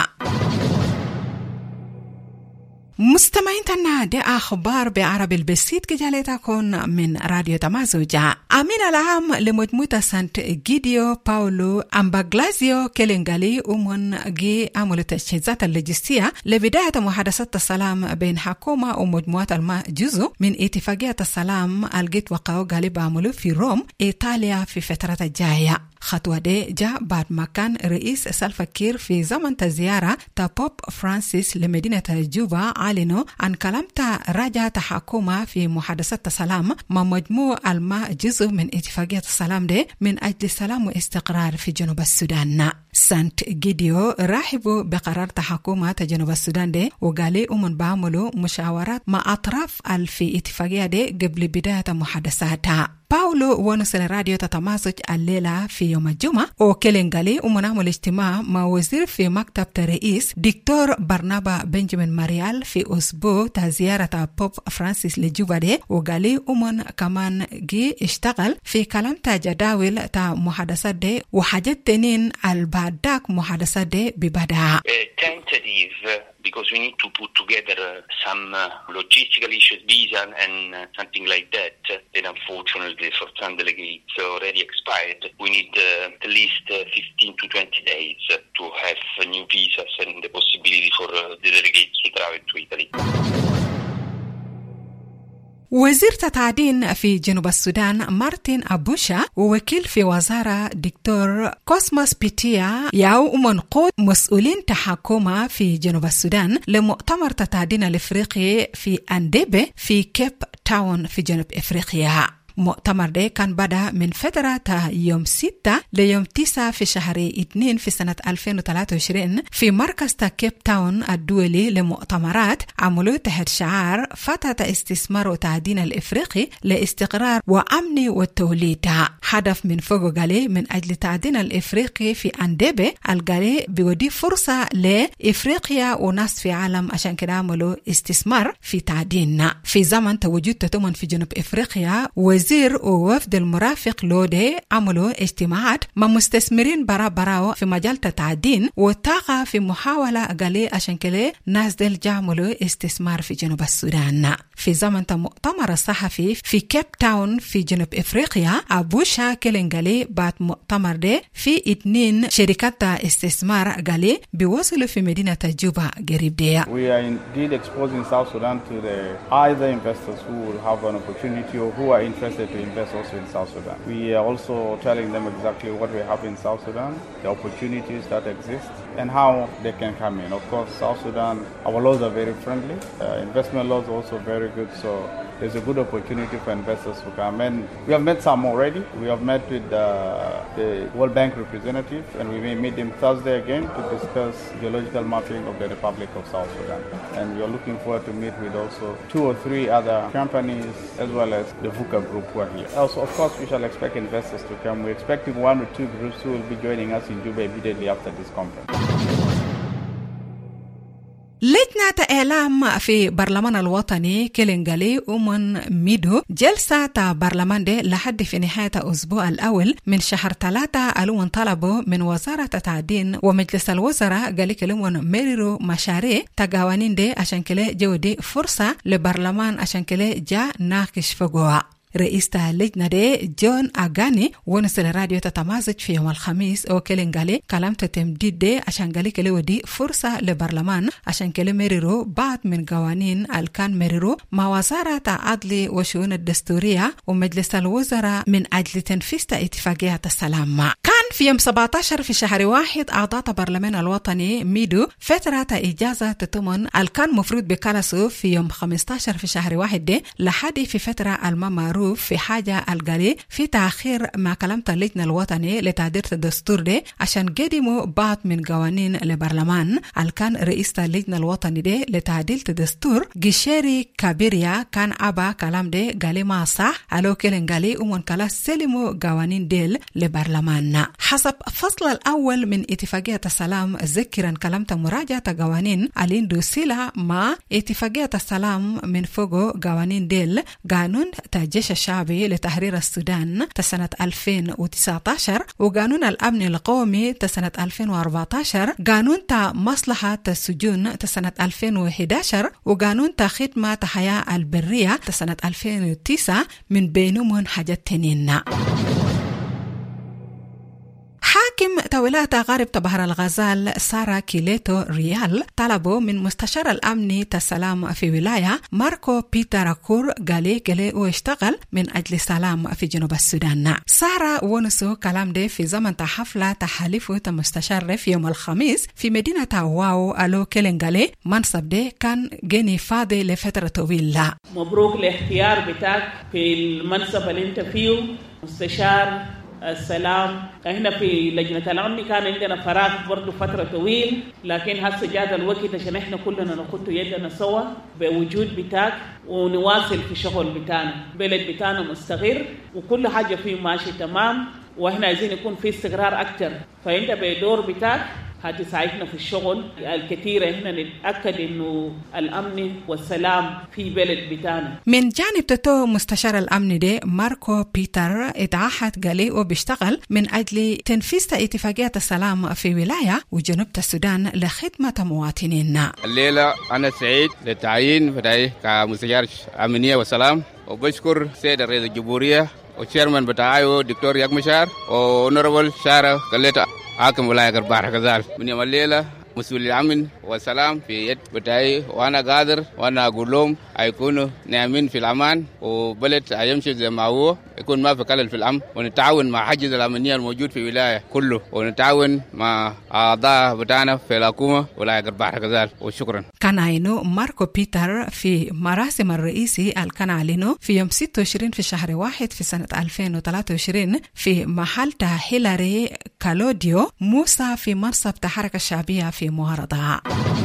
مستمعين تنا دي أخبار بعربي البسيط كجالتكن من راديو تمازوجا. أمين العام لمجموعة سانت جيديو باولو أمباغلازيو كيلنغالي ومن جي عمل تجهيزات اللوجستية لبداية محادثات السلام بين حكومة ومجموعة الماء جزء من اتفاقية السلام الجيت وقعوا غالبا عملوا في روم إيطاليا في فترة الجاية. خطوة دي جاء بعد ما كان رئيس سلفا كير في زمن تزيارة تابوب فرانسيس لمدينة جوبا أعلنوا عن كلمة رجع تحكمها في محادثات السلام مع مجموع الماء جزء من اتفاقية السلام دي من أجل السلام واستقرار في جنوب السودان. سانت جيديو رحبوا بقرار حكومة جنوب السودان دي وقالي أمن بعملوا مشاورات مع أطراف في اتفاقية دي قبل بداية محادثاتها. باولو ونسل راديو تتماسك الليلة في يوم الجمعة وكيلنغالي ومنعمل اجتماع مع وزير في مكتب الرئيس دكتور برنابا بنجامين ماريال في أسبوع تزيارة بوب فرانسيس لجوبا دي وقالي أمن كمان جي اشتغل في كلام تا جداول تا محادثات دي وحاجات تنين البعداك محادثات دي ببداها. Because we need to put together uh, some uh, logistical issues, visa and uh, something like that. Then unfortunately for some delegates already expired. We need uh, at least uh, fifteen to twenty days uh, to have uh, new visas and the possibility for uh, the delegates to travel to Italy. وزير التعدين في جنوب السودان مارتين أبوشا ووكيل في وزارة دكتور كوسموس بيتيا ياو منقود مسؤولين تحكومة في جنوب السودان لمؤتمر التعدين الإفريقي في أنديبي في كيب تاون في جنوب إفريقيا. مؤتمر ده كان بدأ من فترة يوم ستة ليوم تسعة في شهر اثنين في سنة ألفين وثلاثة وعشرين في مركز كيب تاون الدولي لمؤتمرات عملوا تحت شعار فترة استثمار وتعدين الإفريقي لاستقرار وأمن والتوليد. هدف من فوق قالي من أجل تعدين الإفريقي في أنديبي القالي بيودي فرصة لإفريقيا وناس في عالم عشان كده عملوا استثمار في تعدين. في زمن تواجد تتمن في جنوب إفريقيا وزير ووفد المرافق لودي عملوا اجتماعات مع مستثمرين برا براو في مجال التعدين وطاقة في محاولة قالي عشان كده ناس دل جعملوا استثمار في جنوب السودان. في زمن مؤتمر الصحفي في كيب تاون في جنوب إفريقيا أبوشا كيلنغالي بعد مؤتمر ده في اثنين شركات استثمار قالي بيوصلوا في مدينة جوبا قريب دي. We are indeed exposing South Sudan to the either investors who will have an opportunity or who are interested to invest also in South Sudan. We are also telling them exactly what we have in South Sudan, the opportunities that exist, and how they can come in. Of course, South Sudan, our laws are very friendly. Uh, investment laws are also very good, so there's a good opportunity for investors to come. And we have met some already. We have met with uh, the World Bank representative, and we may meet them Thursday again to discuss geological mapping of the Republic of South Sudan. And we are looking forward to meet with also two or three other companies as well as the VUCA group who are here. Also, of course, we shall expect investors to come. We're expecting one or two groups who will be joining us in Juba immediately after this conference. لجنة إعلام في برلمان الوطني كيلنغالي ومن ميدو جلسة برلمان دي لحد في نهاية أسبوع الأول من شهر ثلاثة ألوان طلبوا من وزارة التعدين ومجلس الوزراء قالي كلمون ميريرو مشاريع تقوانين دي عشان كلا جودي فرصة لبرلمان عشان كلا جا ناقش فقوها. رئيس اللجنة دي جون أغاني ونسل راديو تتمازج في يوم الخميس وكيلنغالي كلام تتمديد دي عشان قالي كلي ودي فرصة لبرلمان عشان كلي ميريرو بعض من قوانين الكان ميريرو مع وزارة عدل وشؤون الدستورية ومجلس الوزراء من أجل تنفيذ اتفاقية السلام. كان في يوم سبعة عشر في شهر واحد أعضاء برلمان الوطني ميدو فترة إجازة تتمن الكان مفروض بكالسو في يوم خمسة عشر في شهر واحد دي لحد في فترة الممارو في حاجة القلي في تأخير مع كلمة اللجنة الوطني لتعديل الدستور دي عشان قدموا بعض من قوانين لبرلمان. الكان رئيس اللجنة الوطني دي لتعديل الدستور جيشيري كابيريا كان أبا كلام دي قالي ما صح ألو كيلن قالي ومن كلا سلموا قوانين ديل لبرلمان. حسب فصل الأول من اتفاقية السلام ذكرا كلمة مراجعة قوانين الاندوسيلا مع اتفاقية السلام من فوق قوانين ديل قانون تجيش الشعبي لتحرير السودان تسنة ألفين وتسعة عشر وقانون الأمن القومي تسنة ألفين وأربعة عشر قانون تا مصلحة السجون تسنة ألفين وأحد عشر وقانون تا خدمة حياة البرية تسنة ألفين وتسعة من بينهم حاجات تنين. حاكم تولاة غرب بحر الغزال سارة كيليتو ريال طلبوا من مستشار الأمن السلام في ولاية ماركو بيتر كور قالي قالي واشتغل من أجل السلام في جنوب السودان. سارة ونسو كلام دي في زمن حفلة تحالفه مستشار في يوم الخميس في مدينة واو ألو كيلنغالي منصب دي كان جيني فاضي لفترة طويلة. مبروك الاختيار بتاعك في المنصب اللي انت فيه مستشار السلام. احنا في لجنة الأمن كان عندنا فراغ برضو فترة طويل، لكن هسه جاء الوقت عشان احنا كلنا نخط يدنا سوا بوجود بتاعك ونواصل في شغل بتاعنا. بلد بتاعنا مستقر وكل حاجة فيه ماشي تمام، واحنا عايزين يكون في استقرار أكتر، فانت بدور بتاعك هتساعدنا في الشغل الكثير. احنا نتأكد انه الامن والسلام في بلد بتاعنا. من جانب تتو مستشار الامن ده ماركو بيتر اتعهد قالي وبيشتغل من اجل تنفيذ اتفاقية السلام في ولاية وجنوب السودان لخدمة مواطنينا. الليلة انا سعيد للتعيين بداي كمستشار امنية والسلام، وبشكر سيد الرئيس الجمهورية والشيرمان بتاعه دكتور ياك مشار ونوربل شارع قلت حاكم ولاية غربار كذلك. من يوم الليلة مسؤول الأمن والسلام في يد بتاعي، وأنا قادر وأنا أقول لهم هيكونوا نايمين في الأمان وبلد هيمشي زي ما هو، يكون ما في خلل في الأمن، ونتعاون مع حاجز الأمنية الموجود في الولاية كله، ونتعاون مع أعضاء بتاعنا في الحكومة ولاية غربار كذلك. وشكرا. كان عينو ماركو بيتر في مراسم الرئيسي الكان علينو في يوم ستة وعشرين في شهر واحد في سنة ألفين وثلاثة وعشرين في محل هيلاري كالوديو موسى في منصب الحركة الشعبية في معارضة.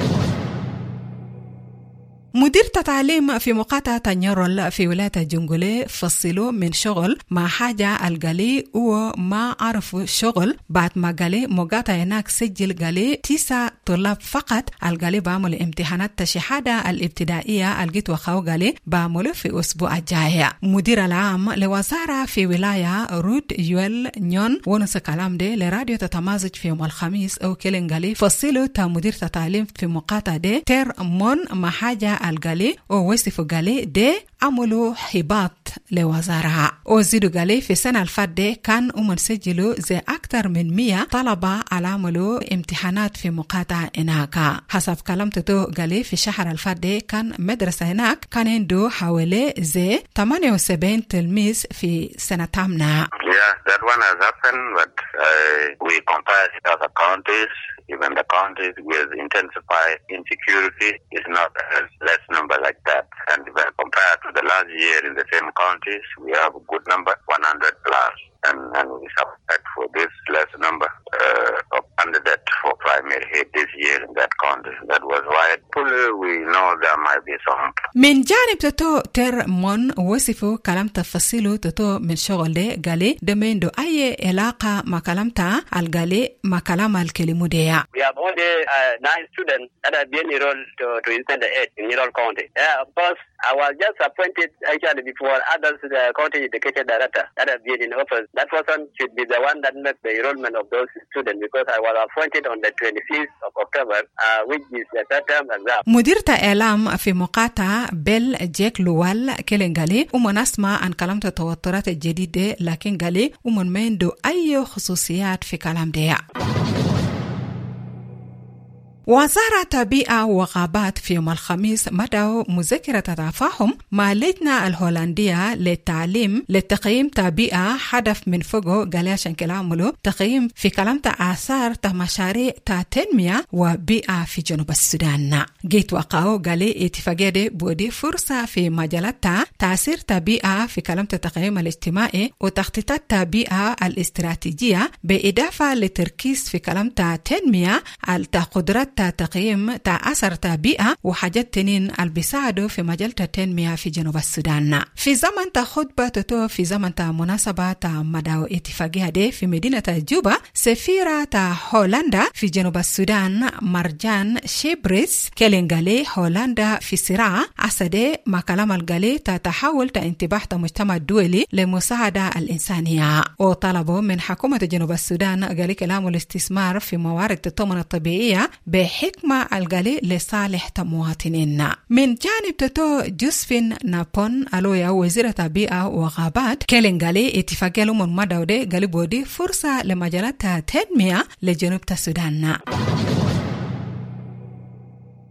مدير التعليم في مقاطعة نيرول في ولاية جنجولي فصلوا من شغل مع حاجة القالي وما عرفوا شغل بعد ما قالي مقاطعة هناك سجل قالي تسع طلاب فقط. القالي بعمل امتحانات الشهادة الابتدائية القيت وخاو قالي بعمله في أسبوع الجاي. مدير العام لوزارة في ولاية رود يول نيون ونص كلام ده لراديو تتمازج في يوم الخميس أو كيلين قالي فصلوا تا مدير التعليم في مقاطعة ده تير مون مع حاجة القالي ووصفوا قالي ده عملوا حباط لوزارة. وزيدوا قالي في سنة الفادة كان أمن سجلوا زي أكتر من مية طلبة على عملوا امتحانات في مقاطعة هناك. حسب كلام تتو قالي في شهر الفادة كان مدرسة هناك كان عنده حوالي زي ثمانية وسبعين تلميذ في سنة تامنة. Yeah, that one has happened, but uh, we compare it other counties. Even the counties with intensified insecurity is not a less number like that. And when compared to the last year in the same counties, we have a good number, one hundred plus. And, and we subtract for this less number uh, of candidate for primary head this year in that county. That was why we know there might be some. من جانب تتو تر مون وصفوا كلام تفصيله تتو من شغل ده قالي دمين دو أي علاقة ما كلامتا القالي ما كلام الكلمة دي. We have only uh, nine students that have been enrolled to, to insert the eight in Nirol County. Yeah, of course, I was just appointed actually before others, the county education director that have been in office. That person should be the one that makes the enrollment of those students because I was appointed on the twenty-fifth of October, uh, which is the third term exam. مديرة إعلام في مقاطعة بيل جيك لوال كيلين قالي ومن أسمع عن كلام التوترات الجديدة لكن قالي ومن ما عنده أي خصوصيات في كلام ده. وزارة بيئة وغابات في يوم الخميس مدعو مذكرة تفاهم مع اللجنة الهولندية للتعليم للتقييم تبيئة هدف من فوقه قال عشان كلا عملوا تقييم في كلام آثار مشاريع تنمية وبيئة في جنوب السودان. جيت وقعوا قال اتفاقية دي بودي فرصة في مجالات تأثير تبيئة في كلام التقييم الاجتماعي وتخطيطات تبيئة الاستراتيجية بإضافة لتركيز في كلام تنمية القدرات تقييم تأثر تبيئة وحاجات تنين البيساعدوا في مجال التنمية في جنوب السودان. في زمن تخطبة تتو في زمن مناسبة مدعو اتفاقية دي في مدينة جوبا سفيرة هولندا في جنوب السودان مرجان شيبريس كيلينغالي هولندا في صراع عسدي ما كلام الغالي تتحول تانتباه المجتمع الدولي لمساعدة الإنسانية وطلبوا من حكومة جنوب السودان غالي كلام الاستثمار في موارد الطمن الطبيعية بحكمة الغالي لصالح مواطنين. من جانب تتو جوزفين نابون ألويا وزيرة بيئة وغابات كيلينغالي اتفاقية لمن مدعودي غالي بودي فرصة لمجالات تنمية لجنوب السودان.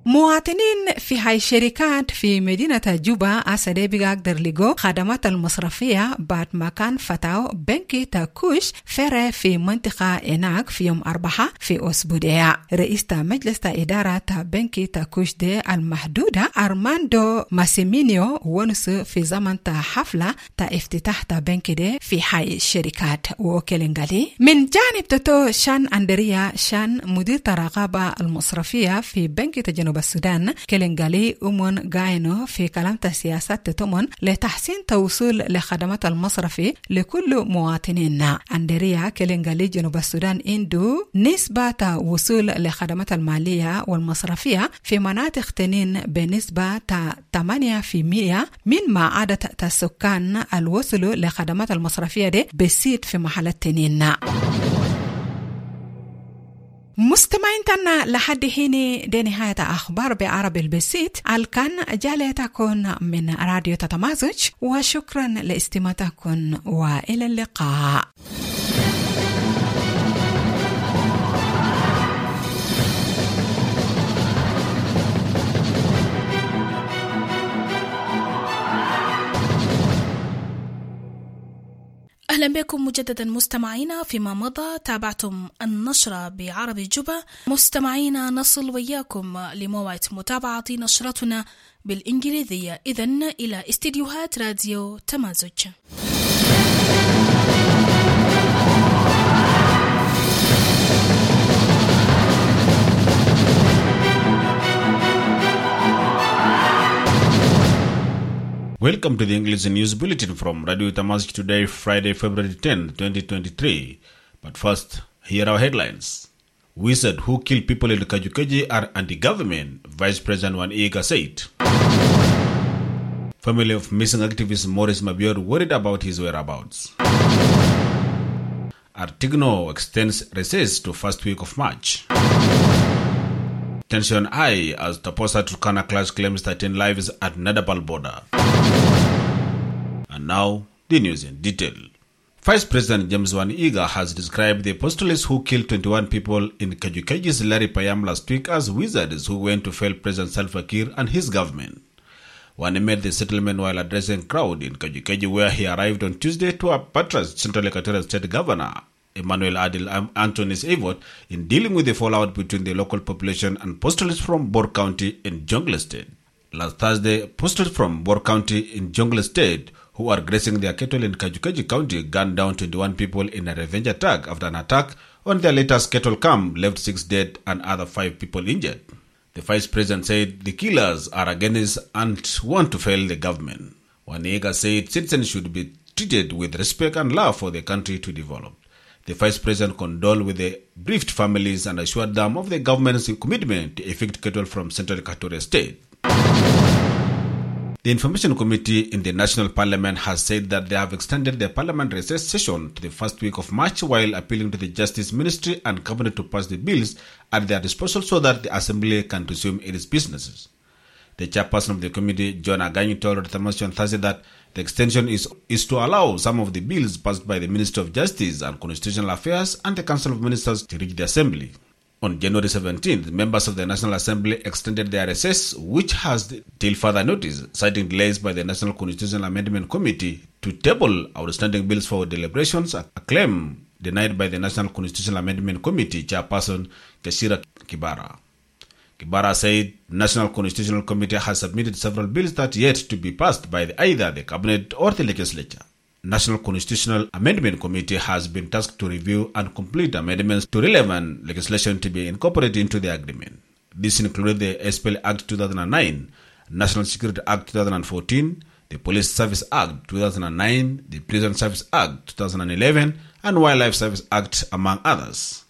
مواطنين في هاي الشركات في مدينة جوبا أسدي بيقدر لقوا خدمات المصرفية بعد ما كان فتاو بنكي تاكوش فرع في منطقة هناك في يوم أربعة في أسبوعية. رئيس مجلس إدارة بنكي تاكوش دي المحدودة أرماندو ماسيمينيو ونس في زمن حفلة افتتاح بنكي دي في هاي الشركات وكلنغالي. من جانب تتو شان أندريا شان مدير الرقابة المصرفية في بنكي تجنوب السودان كلنغالي أمون غاينو في كلام سياسات تتمن لتحسين توصل لخدمات المصرفي لكل مواطنين. أندريا كلنغالي جنوب السودان عنده نسبة وصول لخدمات المالية والمصرفية في مناطق تنين بنسبة ثمانية بالمئة مما عدد السكان الوصول لخدمات المصرفية دي بسيط في محل تنين. مستمعين تنا لحد هنا دي نهاية أخبار بعربي البسيط الكان جاليتكم من راديو تتمازج وشكرا لاستماعتكم وإلى اللقاء. أهلا بكم مجددا مستمعينا. فيما مضى تابعتم النشرة بعربي جوبا. مستمعينا نصل وياكم لموعد متابعة نشرتنا بالإنجليزية. إذن إلى استديوهات راديو تمازج. Welcome to the English News Bulletin from Radio Tamazic today, Friday, February tenth, twenty twenty-three. But first, here are our headlines. Wizard who killed people in Kajukeji are anti-government, Vice President Waniga said. Family of missing activist Maurice Mabior worried about his whereabouts. Artigno extends recess to first week of March. Tension high as Taposa Turkana clash claims thirteen lives at Nadapal border. And now, the news in detail. Vice President James Waniga has described the apostles who killed twenty-one people in Kajukeji's Larry Payam last week as wizards who went to fail President Salva Kiir and his government. Wani made the settlement while addressing crowd in Kajukeji, where he arrived on Tuesday to buttress Central Equatorial State Governor Emmanuel Adil Anthony's effort in dealing with the fallout between the local population and apostles from Bor County in Jonglei State. Last Thursday, apostles from Bor County in Jonglei State who are grazing their cattle in Kajukeji County gunned down twenty-one people in a revenge attack after an attack on their latest cattle camp left six dead and other five people injured. The vice president said the killers are against and want to fail the government. Waniga said citizens should be treated with respect and love for the country to develop. The vice president condoled with the bereaved families and assured them of the government's commitment to evict cattle from Central Equatorial State. The Information Committee in the National Parliament has said that they have extended the Parliament recess session to the first week of March while appealing to the Justice Ministry and Cabinet to pass the bills at their disposal so that the Assembly can resume its businesses. The chairperson of the committee, John Aganyi, told Tamasi on Thursday that the extension is, is to allow some of the bills passed by the Minister of Justice and Constitutional Affairs and the Council of Ministers to reach the Assembly. On January seventeenth, members of the National Assembly extended their recess, which has till further notice, citing delays by the National Constitutional Amendment Committee to table outstanding bills for deliberations, a claim denied by the National Constitutional Amendment Committee chairperson Keshira Kibara. Kibara said the National Constitutional Committee has submitted several bills that yet to be passed by the, either the Cabinet or the Legislature. National Constitutional Amendment Committee has been tasked to review and complete amendments to relevant legislation to be incorporated into the agreement. This included the S P L Act two thousand nine, National Security Act two thousand fourteen, the Police Service Act two thousand nine, the Prison Service Act two thousand eleven, and Wildlife Service Act, among others.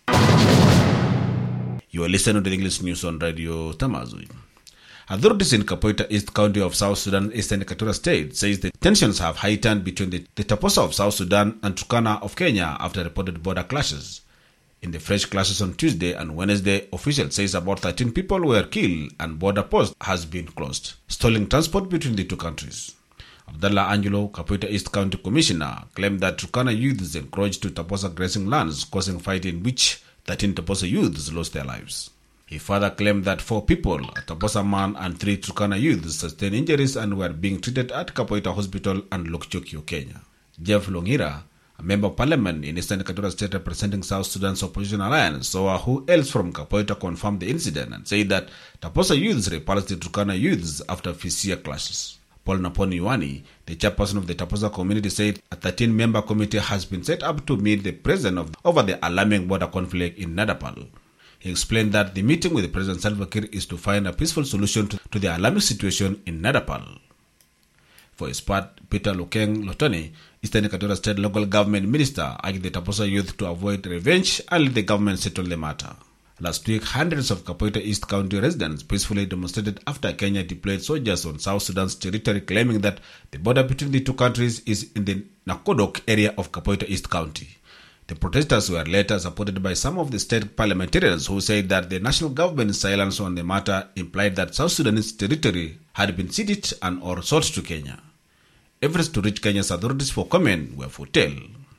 You are listening to the English news on Radio Tamazui. Authorities in Kapoita East County of South Sudan, Eastern Equatorial State, says the tensions have heightened between the, the Taposa of South Sudan and Turkana of Kenya after reported border clashes. In the fresh clashes on Tuesday and Wednesday, officials say about thirteen people were killed and border post has been closed, stalling transport between the two countries. Abdallah Angelo, Kapoita East County Commissioner, claimed that Turkana youths encroached to Taposa grazing lands, causing fight in which thirteen Taposa youths lost their lives. He further claimed that four people, a Taposa man and three Turkana youths, sustained injuries and were being treated at Kapoita Hospital and Lokchokio, Kenya. Jeff Longira, a member of parliament in Eastern Equatorial State representing South Sudan's opposition alliance, SOA, who hails from Kapoita, confirmed the incident and said that Taposa youths repulsed the Turkana youths after fierce clashes. Paul Naponi Iwani, the chairperson of the Taposa community, said a thirteen-member committee has been set up to meet the president of, over the alarming border conflict in Nadapal. He explained that the meeting with President Salva Kiir is to find a peaceful solution to, to the alarming situation in Nadapal. For his part, Peter Lukeng Lotoni, Eastern Equatorial State Local Government Minister, urged the Taposa youth to avoid revenge and let the government settle the matter. Last week, hundreds of Kapoita East County residents peacefully demonstrated after Kenya deployed soldiers on South Sudan's territory, claiming that the border between the two countries is in the Nakodok area of Kapoita East County. The protesters were later supported by some of the state parliamentarians who said that the national government's silence on the matter implied that South Sudanese territory had been ceded and or sold to Kenya. Efforts to reach Kenya's authorities for comment were futile.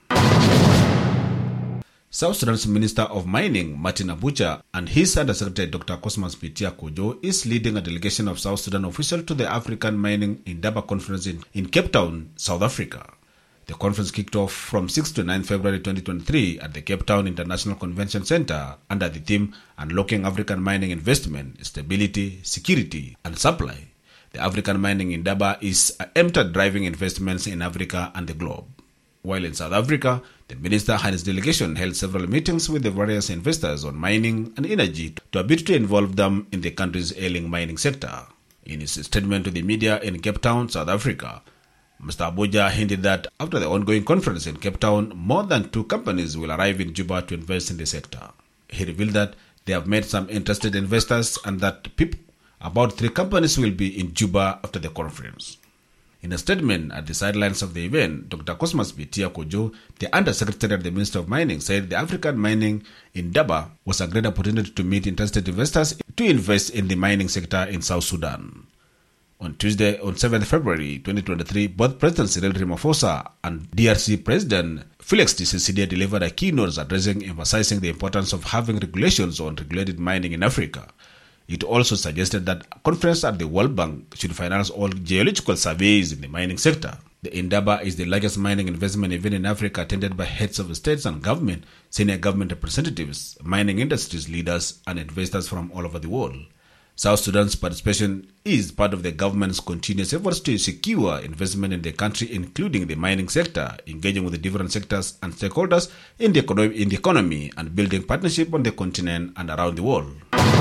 South Sudan's Minister of Mining, Martin Abuja, and his Undersecretary Doctor Cosmas Pitia Kojo is leading a delegation of South Sudan officials to the African Mining Indaba Conference in, in Cape Town, South Africa. The conference kicked off from sixth to ninth February twenty twenty-three at the Cape Town International Convention Center under the theme Unlocking African Mining Investment, Stability, Security and Supply. The African Mining Indaba is aimed at driving investments in Africa and the globe. While in South Africa, the minister and his delegation held several meetings with the various investors on mining and energy to a bid to involve them in the country's ailing mining sector. In his statement to the media in Cape Town, South Africa, Mister Abuja hinted that after the ongoing conference in Cape Town, more than two companies will arrive in Juba to invest in the sector. He revealed that they have met some interested investors and that people, about three companies will be in Juba after the conference. In a statement at the sidelines of the event, Doctor Cosmas Pitia Kojo, the Undersecretary at the Ministry of Mining, said the African Mining Indaba was a great opportunity to meet interested investors to invest in the mining sector in South Sudan. On Tuesday, on seventh February twenty twenty-three, both President Cyril Ramaphosa and D R C President Felix Tshisekedi delivered a keynote addressing emphasizing the importance of having regulations on regulated mining in Africa. It also suggested that a conference at the World Bank should finance all geological surveys in the mining sector. The Indaba is the largest mining investment event in Africa attended by heads of states and government, senior government representatives, mining industries leaders, and investors from all over the world. South Sudan's participation is part of the government's continuous efforts to secure investment in the country, including the mining sector, engaging with the different sectors and stakeholders in the, economy, in the economy and building partnership on the continent and around the world.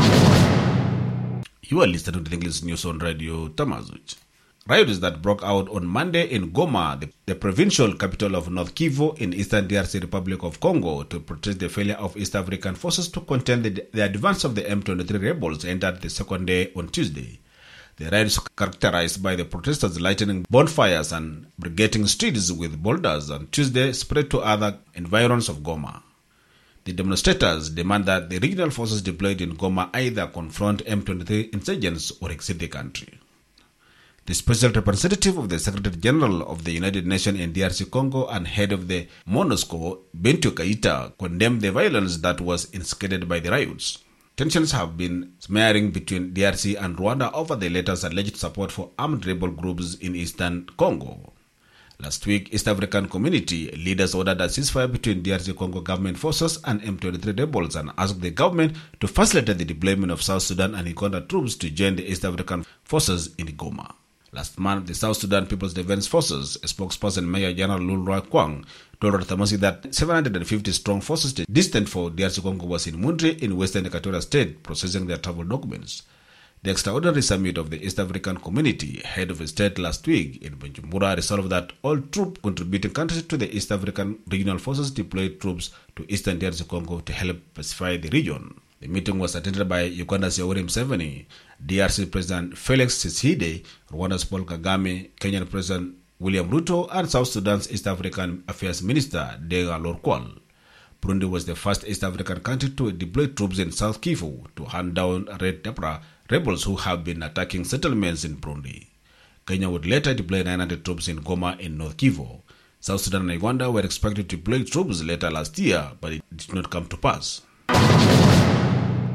You are listening to the English News on Radio Tamazuch. Riots that broke out on Monday in Goma, the, the provincial capital of North Kivu in Eastern D R C Republic of Congo, to protest the failure of East African forces to contain the, the advance of the M twenty-three rebels entered the second day on Tuesday. The riots, characterized by the protesters lighting bonfires and brigading streets with boulders on Tuesday, spread to other environs of Goma. The demonstrators demand that the regional forces deployed in Goma either confront M twenty-three insurgents or exit the country. The special representative of the Secretary General of the United Nations in D R C Congo and head of the MONUSCO, Bintou Keita, condemned the violence that was instigated by the riots. Tensions have been smearing between D R C and Rwanda over the latter's alleged support for armed rebel groups in eastern Congo. Last week, East African Community leaders ordered a ceasefire between D R C Congo government forces and M twenty-three rebels and asked the government to facilitate the deployment of South Sudan and Uganda troops to join the East African forces in Goma. Last month, the South Sudan People's Defense Forces spokesperson Major General Lulroy Kwang told Tamasi that seven hundred fifty strong forces distant for D R C Congo was in Mundri in Western Equatorial State processing their travel documents. The extraordinary summit of the East African Community, head of state last week in Bujumbura, resolved that all troop contributing countries to the East African regional forces deployed troops to Eastern D R C Congo to help pacify the region. The meeting was attended by Uganda's Yoweri Museveni, D R C President Felix Tshisekedi, Rwanda's Paul Kagame, Kenyan President William Ruto, and South Sudan's East African Affairs Minister Dega Lorkwal. Burundi was the first East African country to deploy troops in South Kivu to hunt down Red Debra rebels who have been attacking settlements in Burundi. Kenya would later deploy nine hundred troops in Goma in North Kivu. South Sudan and Uganda were expected to deploy troops later last year, but it did not come to pass.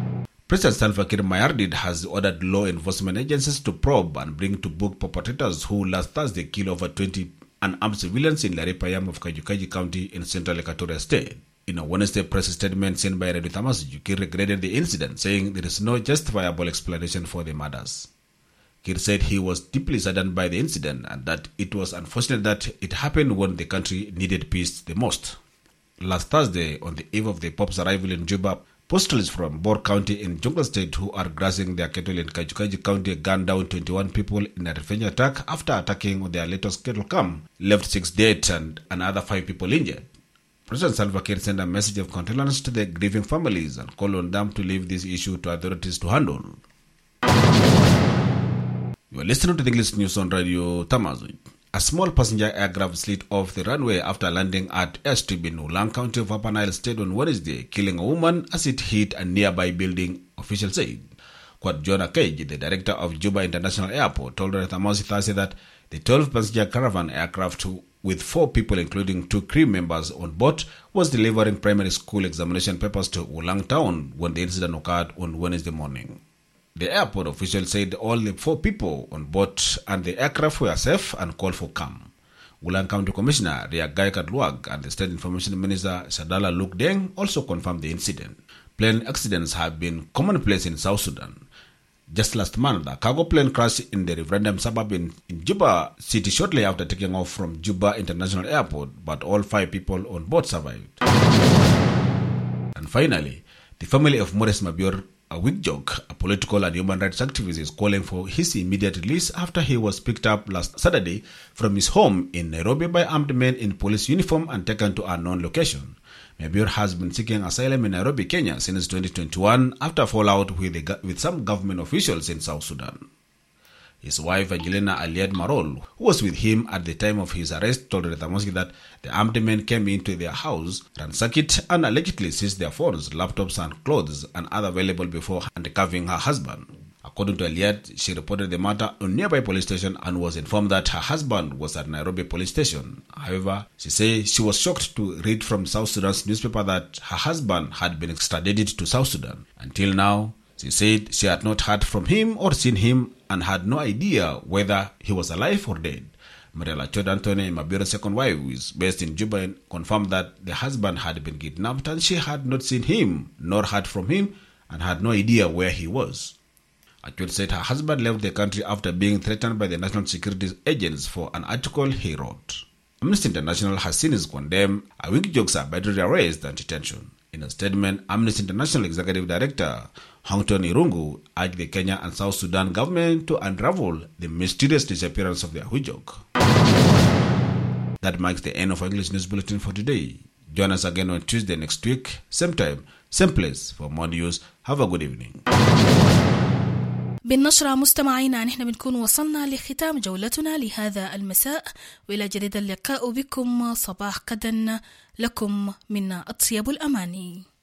President Salva Kiir Mayardit has ordered law enforcement agencies to probe and bring to book perpetrators who last Thursday killed over twenty unarmed civilians in Laripayam of Kajukaji County in central Equatoria State. In a Wednesday press statement sent by Radio Tamasuju, Kiir regretted the incident, saying there is no justifiable explanation for the murders. Kiir said he was deeply saddened by the incident and that it was unfortunate that it happened when the country needed peace the most. Last Thursday, on the eve of the Pope's arrival in Juba, Postals from Bor County in Jonglei State who are grazing their cattle in Kajukaji County gunned down twenty-one people in a revenge attack after attacking their latest cattle camp, left six dead and another five people injured. President Salva Kiir sent a message of condolence to the grieving families and called on them to leave this issue to authorities to handle. You are listening to the English news on Radio Tamasuj. A small passenger aircraft slid off the runway after landing at Airstrip in Ulang County of Upper Nile State on Wednesday, killing a woman as it hit a nearby building, officials said. Kwat Jonah Cage, the director of Juba International Airport, told Radio Tamasuj Thursday that the twelve-passenger caravan aircraft with four people including two crew members on board was delivering primary school examination papers to Ulang Town when the incident occurred on Wednesday morning. The airport official said all the four people on board and the aircraft were safe and called for calm. Ulang County Commissioner Riagai Kadluag and the State Information Minister Sadala Luke Deng also confirmed the incident. Plane accidents have been commonplace in South Sudan. Just last month, a cargo plane crashed in the referendum suburb in, in Juba city shortly after taking off from Juba International Airport, but all five people on board survived. And finally, the family of Maurice Mabior, a Wigjok, a political and human rights activist, is calling for his immediate release after he was picked up last Saturday from his home in Nairobi by armed men in police uniform and taken to a known location. Mabior has been seeking asylum in Nairobi, Kenya since twenty twenty-one after fallout with, the, with some government officials in South Sudan. His wife, Angelina Aliad Marol, who was with him at the time of his arrest, told Retamoski that the armed men came into their house, ransacked it, and allegedly seized their phones, laptops, and clothes and other valuable before handcuffing her husband. According to Aliad, she reported the matter on nearby police station and was informed that her husband was at Nairobi police station. However, she says she was shocked to read from South Sudan's newspaper that her husband had been extradited to South Sudan. Until now, she said she had not heard from him or seen him and had no idea whether he was alive or dead. Mariela Chod Anthony, Mabio's second wife, who is based in Juba, confirmed that the husband had been kidnapped and she had not seen him nor heard from him and had no idea where he was. Achod said her husband left the country after being threatened by the national security agents for an article he wrote. Amnesty International has since condemned Wigjok's arbitrary arrest and detention. In a statement, Amnesty International Executive Director Hongton Irungu urged the Kenya and South Sudan government to unravel the mysterious disappearance of the Wigjok. That marks the end of our English News Bulletin for today. Join us again on Tuesday next week, same time, same place for more news. Have a good evening. بالنشرة مستمعينا نحن بنكون وصلنا لختام جولتنا لهذا المساء وإلى جديد اللقاء بكم صباح غدا لكم منا أطيب الأماني.